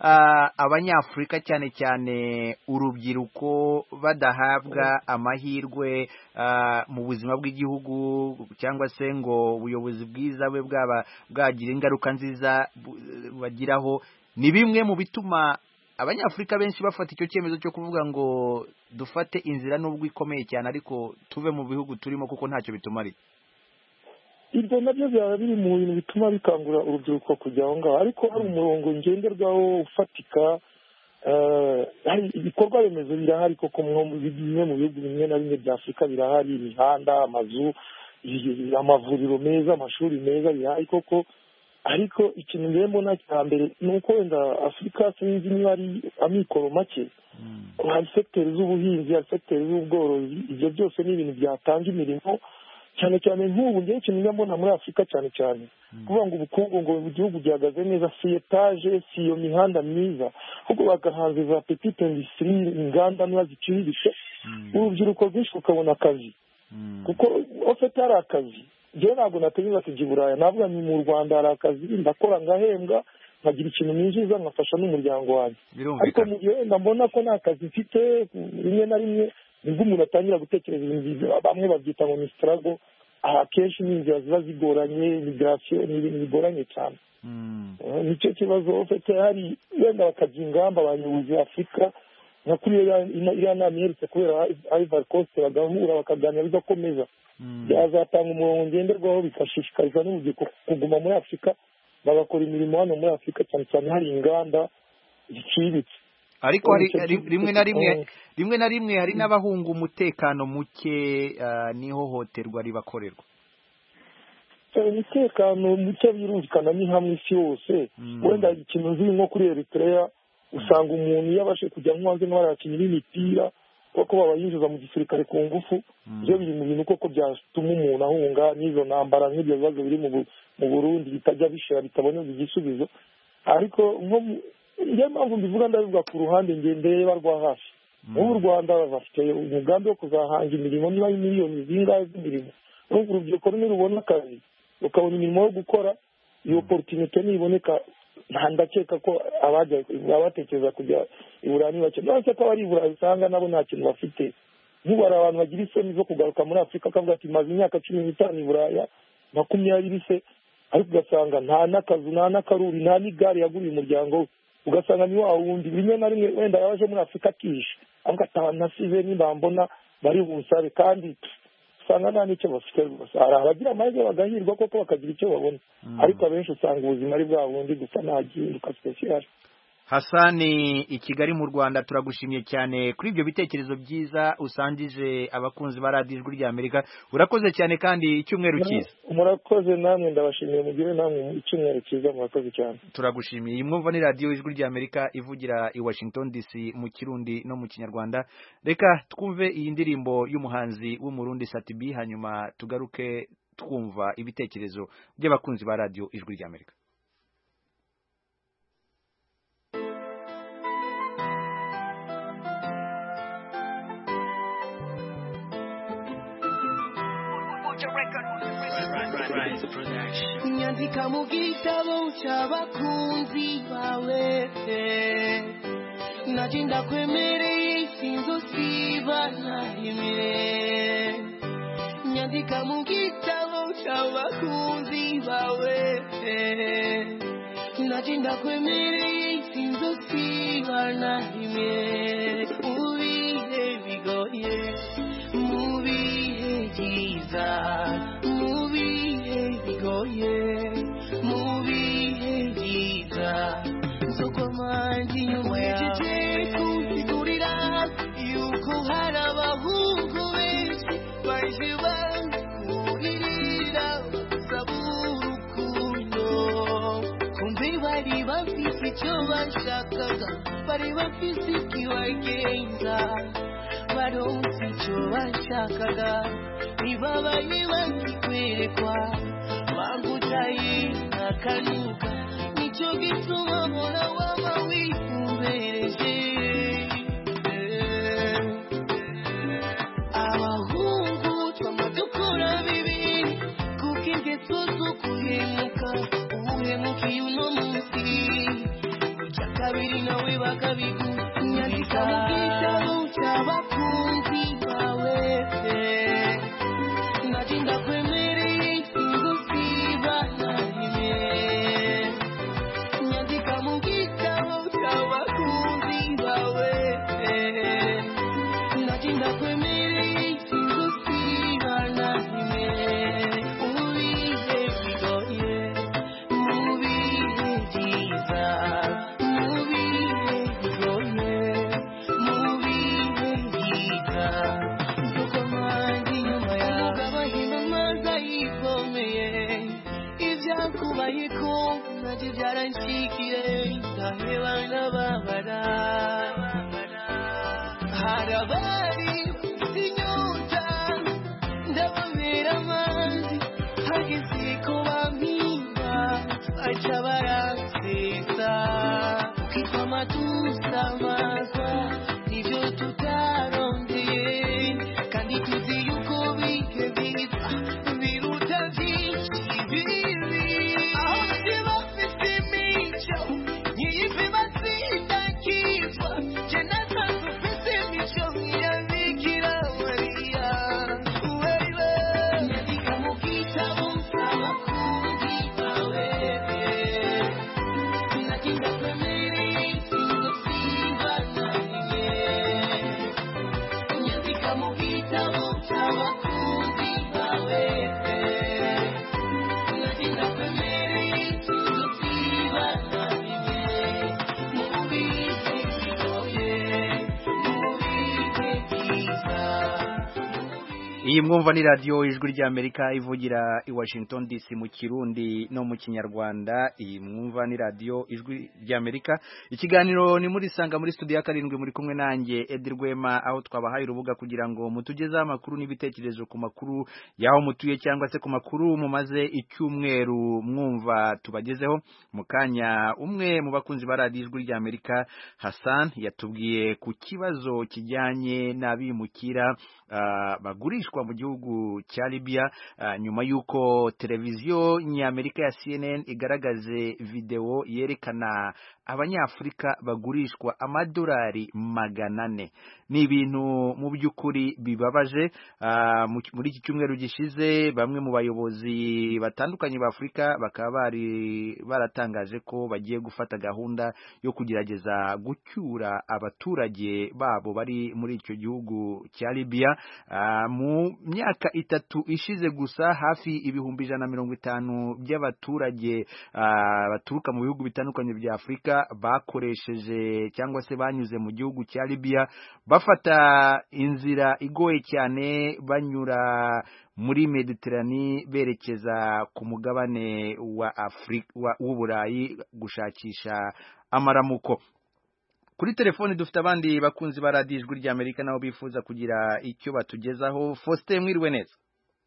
abanyafurika cyane cyane urubyiruko badahabwa amahirwe mu buzima bw'igihugu cyangwa se ngo ubuyobozi bwiza bwe bwaba bwagira ingaruka nziza bagiraho, ni bimwe mu bituma abanyafurika benshi bafata icyo cyemezo cyo kuvuga ngo dufate inzira nubwo ikomeye cyane ariko tuve mu bihugu turimo kuko ntacyo bitumariye. Ibyo nabyo byaba biri mu bintu bituma bikangura urubyiruko kujya aho ngaho, ariko hari umurongo ngenderwaho ufatika. Hari ibikorwa remezo birahari koko bimwe mu bihugu bimwe na bimwe bya Afurika birahari, imihanda, amazu, amavuriro meza, amashuri meza birahari koko, ariko ikintu ngiye mbona cya mbere ni uko wenda Afurika sinzi niba ari amikoro make. Hari sekiteri z'ubuhinzi, hari sekiteri z'ubworozi, ibyo byose ni ibintu byatanga imirimo cyane cyane. Nk'ubu ngiye ikintu njya mbona muri Afurika cyane cyane kuvuga ngo ubukungu ngo igihugu gihagaze neza, si etaje, si iyo mihanda myiza, ahubwo bagahanze za petite industrie, inganda ntoya ziciriritse, urubyiruko rwinshi rukabona akazi, kuko ofite hari akazi. Njyewe ntabwo natekereza kujya i Buraya, navuga ni mu Rwanda hari akazi, ndakora ngahembwa, nkagira ikintu ninjiza, nkafasha n'umuryango wanjye. Ariko mu gihe wenda mbona ko nta kazi mfite, rimwe na rimwe nibwo umuntu atangira gutekereza ibintu byiza. Bamwe babyita ngo ni struggle, akenshi ni inzira ziba zigoranye, migration ni ibintu bigoranye cyane. Nicyo kibazo ufite, hari wenda bakajya ingamba abayobozi b'Afurika nka kuri iriya nama iherutse kubera Ivory Coast, bagahura bakaganira bigakomeza, byazatanga umurongo ngenderwaho, bikashishikariza n'urubyiruko kuguma muri Afurika, bagakora imirimo hano muri Afurika, cyane cyane hari inganda ziciriritse. Ariko rimwe na rimwe hari n'abahunga umutekano muke n'ihohoterwa ribakorerwa. Umutekano muke birumvikana ni hamwe isi yose. Wenda ikintu nzi nko kuri Eritrea, usanga umuntu iyo abashe kujya nko hanze n'abarakinira imipira kuko babayinjiza mu gisirikare ku ngufu, byo biri mu bintu koko byatuma umuntu ahunga n'izo ntambara nk'ibyo bibazo biri mu Burundi bitajya bishira, bitaboneza igisubizo. Ariko niyo mpamvu mbivuga, ndabivuga ku ruhande ndeba rwa hafi. Ubu u Rwanda bafite umugambi wo kuzahanga imirimo, niba ari miliyoni zingahe z'imirimo. Urubyiruko nirubona akazi rukabona imirimo yo gukora, iyo opportunity niboneka, ndakeka ko abatekereza kujya i Burayi bake. Nonese ko bari i Burayi usanga nabo nta kintu bafite. Nk'ubu hari abantu bagira isoni zo kugaruka muri Afurika, akavuga ati maze imyaka 15 i Buraya, 20 se, ariko ugasanga nta n'akazu, nta n'akaruri, nta n'igare yaguriye umuryango we. Ugasanga ni wa wundi rimwe na rimwe wenda yaje muri Afurika akishe, avuga ati nasize nimbambona bari bunsabe, kandi usanga nta n'icyo bafite rwose. Hari abagira amahirwe bagahirwa koko bakagira icyo babona, ariko abenshi usanga ubuzima ari bwa bundi gusa nta gihinduka special. Hasani, i Kigali mu Rwanda, turagushimye cyane kuri ibyo bitekerezo byiza usangije abakunzi ba Radio Ijwi ry'Amerika. Urakoze cyane kandi icyumweru cyiza. Murakoze namwe, ndabashimiye, mugire namwe icyumweru cyiza, murakoze cyane. Turagushimiye. Iyi mwumva ni Radio Ijwi ry'Amerika ivugira i Washington DC mu Kirundi no mu Kinyarwanda. Reka twumve iyi ndirimbo y'umuhanzi w'umurundi Satibi, hanyuma tugaruke twumva ibitekerezo by'abakunzi ba Radio Ijwi ry'Amerika. Nyandika mu gitabo cy'abakunzi bawe, naje ndakwemereye sinzosiba na rimwe. Nyandika mu gitabo cy'abakunzi bawe, naje ndakwemereye sinzosiba na rimwe. Mu bihe bigoye, mu bihe byiza, mu bihe bigoye, mu bihe byiza, nzokomanga inyuma yawe kusigurira yuko hari abahungu benshi baje bakuririra basaba urukundo. Kumbe bari bafise icyo bashakaga, bari bafise ikibagenza, baronse icyo bashakaga, ntibabaye bakikwerekwa, bangutaye akanuka, nicyo gituma mpora waba wikumbereje. Abahungu twama dukora bibi, kuko ingeso zo guhemuka, uhemukiye uno munsi, ujya kabiri nawe bakabigunyandika mu gitabo cy'abakunzi bawe nati ndakwemereye singusiba na rimwe nyandika mu gitabo cy'abakunzi bawe nati ndakwemereye singusiba na rimwe ubihe bigoye mu bihe byiza mu bihe bigoye mu bihe byiza kuko mpande inyuma yawe abahima amazi ayivomeye ibyakubaye ko nabyo byaranshikiye ndaheba ndababara hari abari bafite inyota ndababera amazi hageze ko bampimba baca baransesa ukitwa amadusamazwa nibyo tutarondeye kandi tuzi yuko bike biza biruta byinshi bibi aho bagiye bafite imico nyiyive basindakizwa je nasanze ufite imico nk'iyabikira mariya wewe nyandika mu gitabo cy'abakunzi bawe natinda kwemereye singusiba na rimwe nyandika mu gitabo cy'abakunzi bawe natinda kwemereye singusiba na rimwe mu bihe bigoye mu bihe byiza. Iyi mwumva ni radio ijwi ry'Amerika ivugira i Washington DC mu Kirundi no mu Kinyarwanda. Iyi mwumva ni radio ijwi ry'Amerika, ikiganiro ni muri sanga muri studio ya karindwi muri kumwe nanjye Edi Rwema, aho twabahaye urubuga kugira ngo mutugeze amakuru n'ibitekerezo ku makuru yaho mutuye cyangwa se ku makuru mumaze icyumweru mwumva tubagezeho. Mu kanya umwe mu bakunzi ba radio ijwi ry'Amerika Hassan yatubwiye ku kibazo kijyanye n'abimukira bagurishwa mu gihugu cya Libya nyuma yuko televiziyo ny'Amerika ya CNN igaragaze video yerekana abanyafrika bagurishwa amadolari 400. Ni ibintu mu by'ukuri bibabaje. Muri iki cyumweru gishize bamwe mu bayobozi batandukanye ba Afrika bakaba baratangaje ko bagiye gufata gahunda yo kugerageza gucyura abaturage babo bari muri icyo gihugu cya Libya. Mu myaka 3 ishize gusa hafi ibihumbi 150 by'abaturage baturuka mu bihugu bitandukanye bya Afrika bakoresheje cyangwa se banyuze mu gihugu cya Libya bafata inzira igoye cyane banyura muri Mediterane berekeza ku mugabane wa Afrika w'Uburayi gushakisha amaramuko. Kuri telefone dufite abandi bakunzi ba radio ijwi ry'Amerika nabo bifuza kugira icyo batugezaho. Faustin, mwiriwe neza?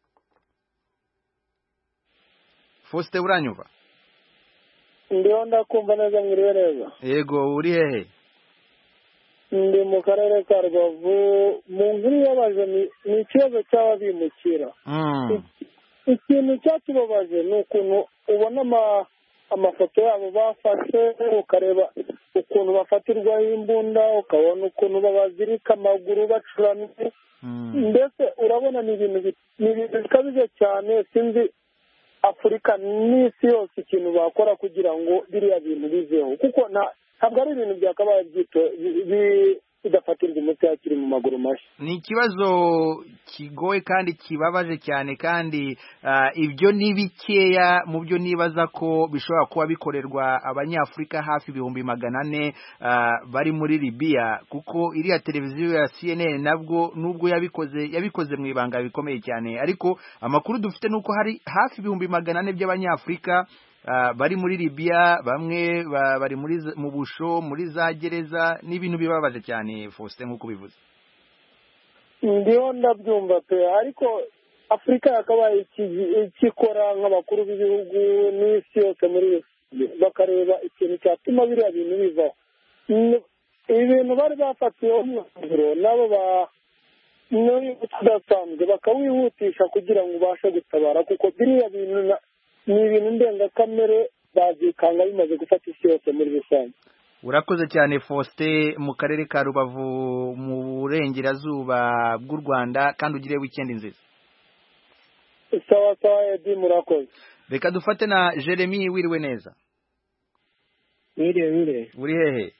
Faustin, uranyumva? Ndiyo ndakumva neza, mwiriwe neza. Yego, uri hehe? Ndi mu karere ka Rubavu. Mu nkuru yabaje ni ikibazo cy'ababimukira. Ikintu cyatubabaje ni ukuntu ubona amafoto yabo bafashe, ukareba ukuntu bafatirwaho imbunda, ukabona ukuntu babazirika amaguru bacuramye. Mbese urabona ni ibintu bikabije cyane. Sinzi Afurika n'isi yose ikintu bakora kugira ngo biriya bintu bizeho, kuko ntabwo ari ibintu byakabaye bidafatirwa umuti hakiri mu maguru mashya. Ni ikibazo kigoye kandi kibabaje cyane, kandi ibyo ni bikeya mu byo nibaza ko bishobora kuba bikorerwa abanyafurika hafi 400 bari muri Libya, kuko iriya televiziyo ya CNN nubwo yabikoze mu ibanga bikomeye cyane, ariko amakuru dufite nuko hari hafi 400 by'abanyafurika bari muri Libya, bamwe bari mu busho, muri za gereza. N'ibintu bibabaje cyane Faustin nkuko bivuze. Ndiyo ndabyumva pe, ariko Afrika yakabaye ikikora nk'abakuru b'ibihugu n'isi yose muri bakareba ikintu cyatuma biriya bintu bivaho. Ibintu bari bafatiyeho umwanzuro nabo tudasanzwe bakawihutisha kugira ngo ubashe gutabara, kuko biriya bintu ni ibintu ndengakamere bazikanga bimaze gufata isi yose muri rusange. urakoze cyane Faustin mu karere ka Rubavu mu burengerazuba bw'u Rwanda kandi ugire weekend nziza. Sawa Edi murakoze. Reka dufate na Jeremy wiriwe neza. Mwiriwe. Uri hehe?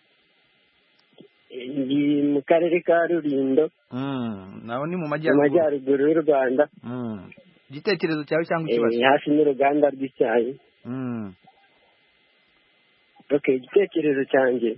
Ndi mu karere ka Rulindo. Naho ni mu majyaruguru y'u Rwanda. Igitekerezo cyawe cyangwa ikibazo? Hafi n'uruganda rw'icyayi. Okay, igitekerezo cyanjye.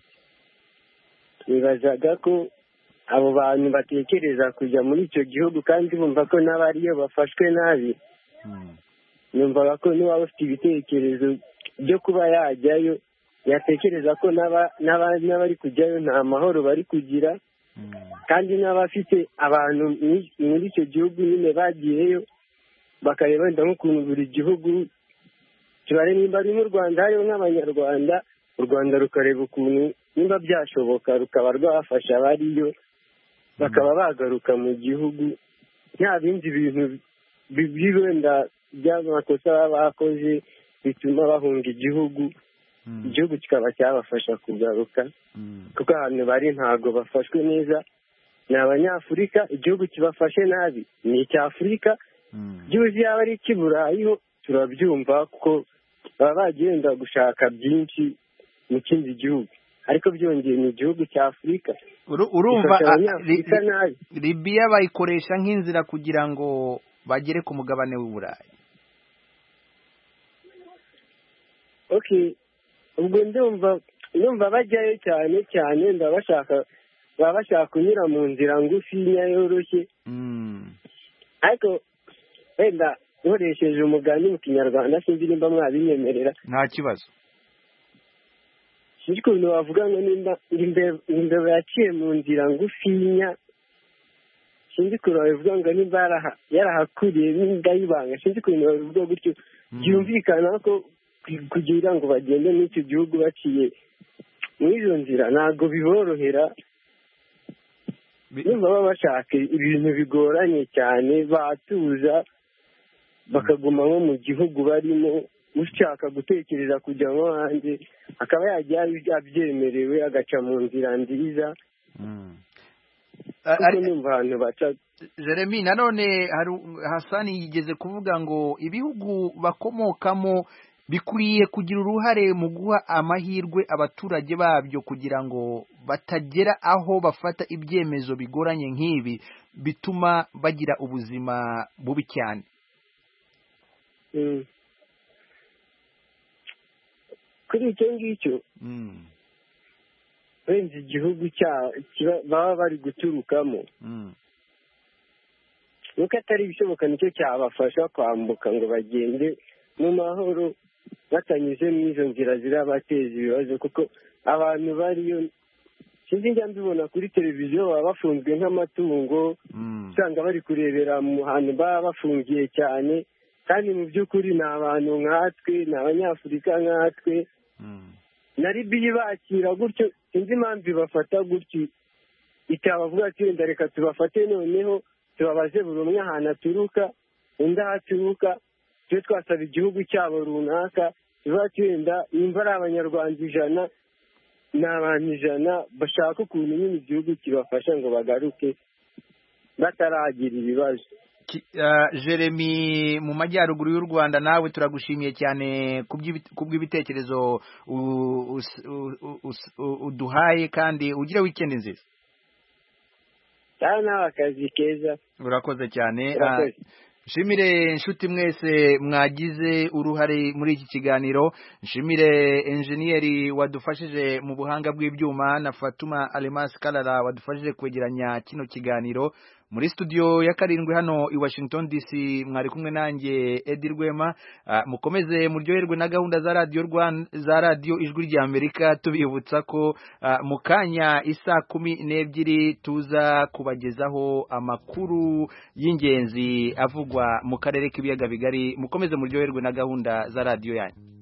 Nibazaga ko abo bantu batekereza kujya muri icyo gihugu kandi bumva ko n'abariyo bafashwe nabi. Numvaga ko niba bafite ibitekerezo byo kuba yajyayo yatekereza ko n'abari kujyayo nta mahoro bari kugira kandi n'abafite abantu muri icyo gihugu nyine bagiyeyo bakareba wenda nk'ukuntu buri gihugu kibare nimba ari nk'u Rwanda hariho nk'abanyarwanda u Rwanda rukareba ukuntu nimba byashoboka rukaba rwafasha abariyo bakaba bagaruka mu gihugu nta bindi bintu wenda by'amakosa baba bakoze bituma bahunga igihugu kikaba cyabafasha kugaruka kuko ahantu bari ntabwo bafashwe neza ni abanyafurika igihugu kibafashe nabi ni icy'Afurika igihugu yaba ari icy'Iburayi ho turabyumva kuko baba bagenda gushaka byinshi mu kindi gihugu ariko byongeye ni igihugu cy'Afurika. Urumva Libya bayikoresha nk'inzira kugira ngo bagere ku mugabane w'Uburayi. Okay, ubwo ndumva bajyayo cyane baba bashaka kunyura mu nzira ngufinya yoroshye ariko wenda nkoresheje umugani mu Kinyarwanda sinzi nimba mwabinyemerera. Nta kibazo. Sinzi ukuntu wavuga ngo nimba imbeba yaciye mu nzira ngufinya sinzi ukuntu wabivuga ngo nimba yarahakuriye n'imbwa y'ibanga sinzi ukuntu wabivuga gutyo byumvikana ko kugira ngo bagende n'icyo gihugu baciye muri izo nzira ntabwo biborohera nimba baba bashaka ibintu bigoranye cyane batuza bakaguma nko mu gihugu barimo ushaka gutekereza kujya nko hanze akaba yajya abyemerewe agaca mu nzira nziza kuko numva ahantu baca. Jeremy nanone Hasani yigeze kuvuga ngo ibihugu bakomokamo bikwiye kugira uruhare mu guha amahirwe abaturage babyo kugira ngo batagera aho bafata ibyemezo bigoranye nk'ibi bituma bagira ubuzima bubi cyane. Kuri icyo ngicyo wenda igihugu baba bari guturukamo nuko atari ibishoboka nicyo cyabafasha kwambuka ngo bagende mu mahoro batanyuze mu izo nzira zirabateza ibibazo kuko abantu bariyo sinzi njya mbibona kuri televiziyo baba bafunzwe nk'amatungo usanga bari kurebera mu hantu baba bafungiye cyane kandi mu by'ukuri ni abantu nkatwe ni abanyafurika nkatwe na Libya bakira gutyo sinzi impamvu ibafata gutyo itabavuga ati wenda reka tubafate noneho tubabaze buri umwe ahantu aturuka undi aho aturuka tujye twasaba igihugu cyabo runaka tuba wenda nimba ari abanyarwanda 100 ni abantu 100 bashaka ukuntu nyine igihugu kibafasha ngo bagaruke bataragira ibibazo. Jeremy mu majyaruguru y'u Rwanda nawe turagushimiye cyane kubw'ibitekerezo uduhaye kandi ugire weekend nziza. Cyane akazi keza. Urakoze cyane. Nshimire inshuti mwese mwagize uruhare muri iki kiganiro. Nshimire engineer wadufashije mu buhanga bw'ibyuma na Fatuma Alemas Kalala wadufashije kwegeranya kino kiganiro. Muri studio ya 7 hano i Washington DC mwari kumwe nanjye Edi Rwema. Mukomeze muryoherwe na gahunda za radio Ijwi rya Amerika tubibutsa ko mu kanya isa 12 tuza kubagezaho amakuru y'ingenzi avugwa mu karere k'ibiyaga bigari. Mukomeze muryoherwe na gahunda za radio yanyu.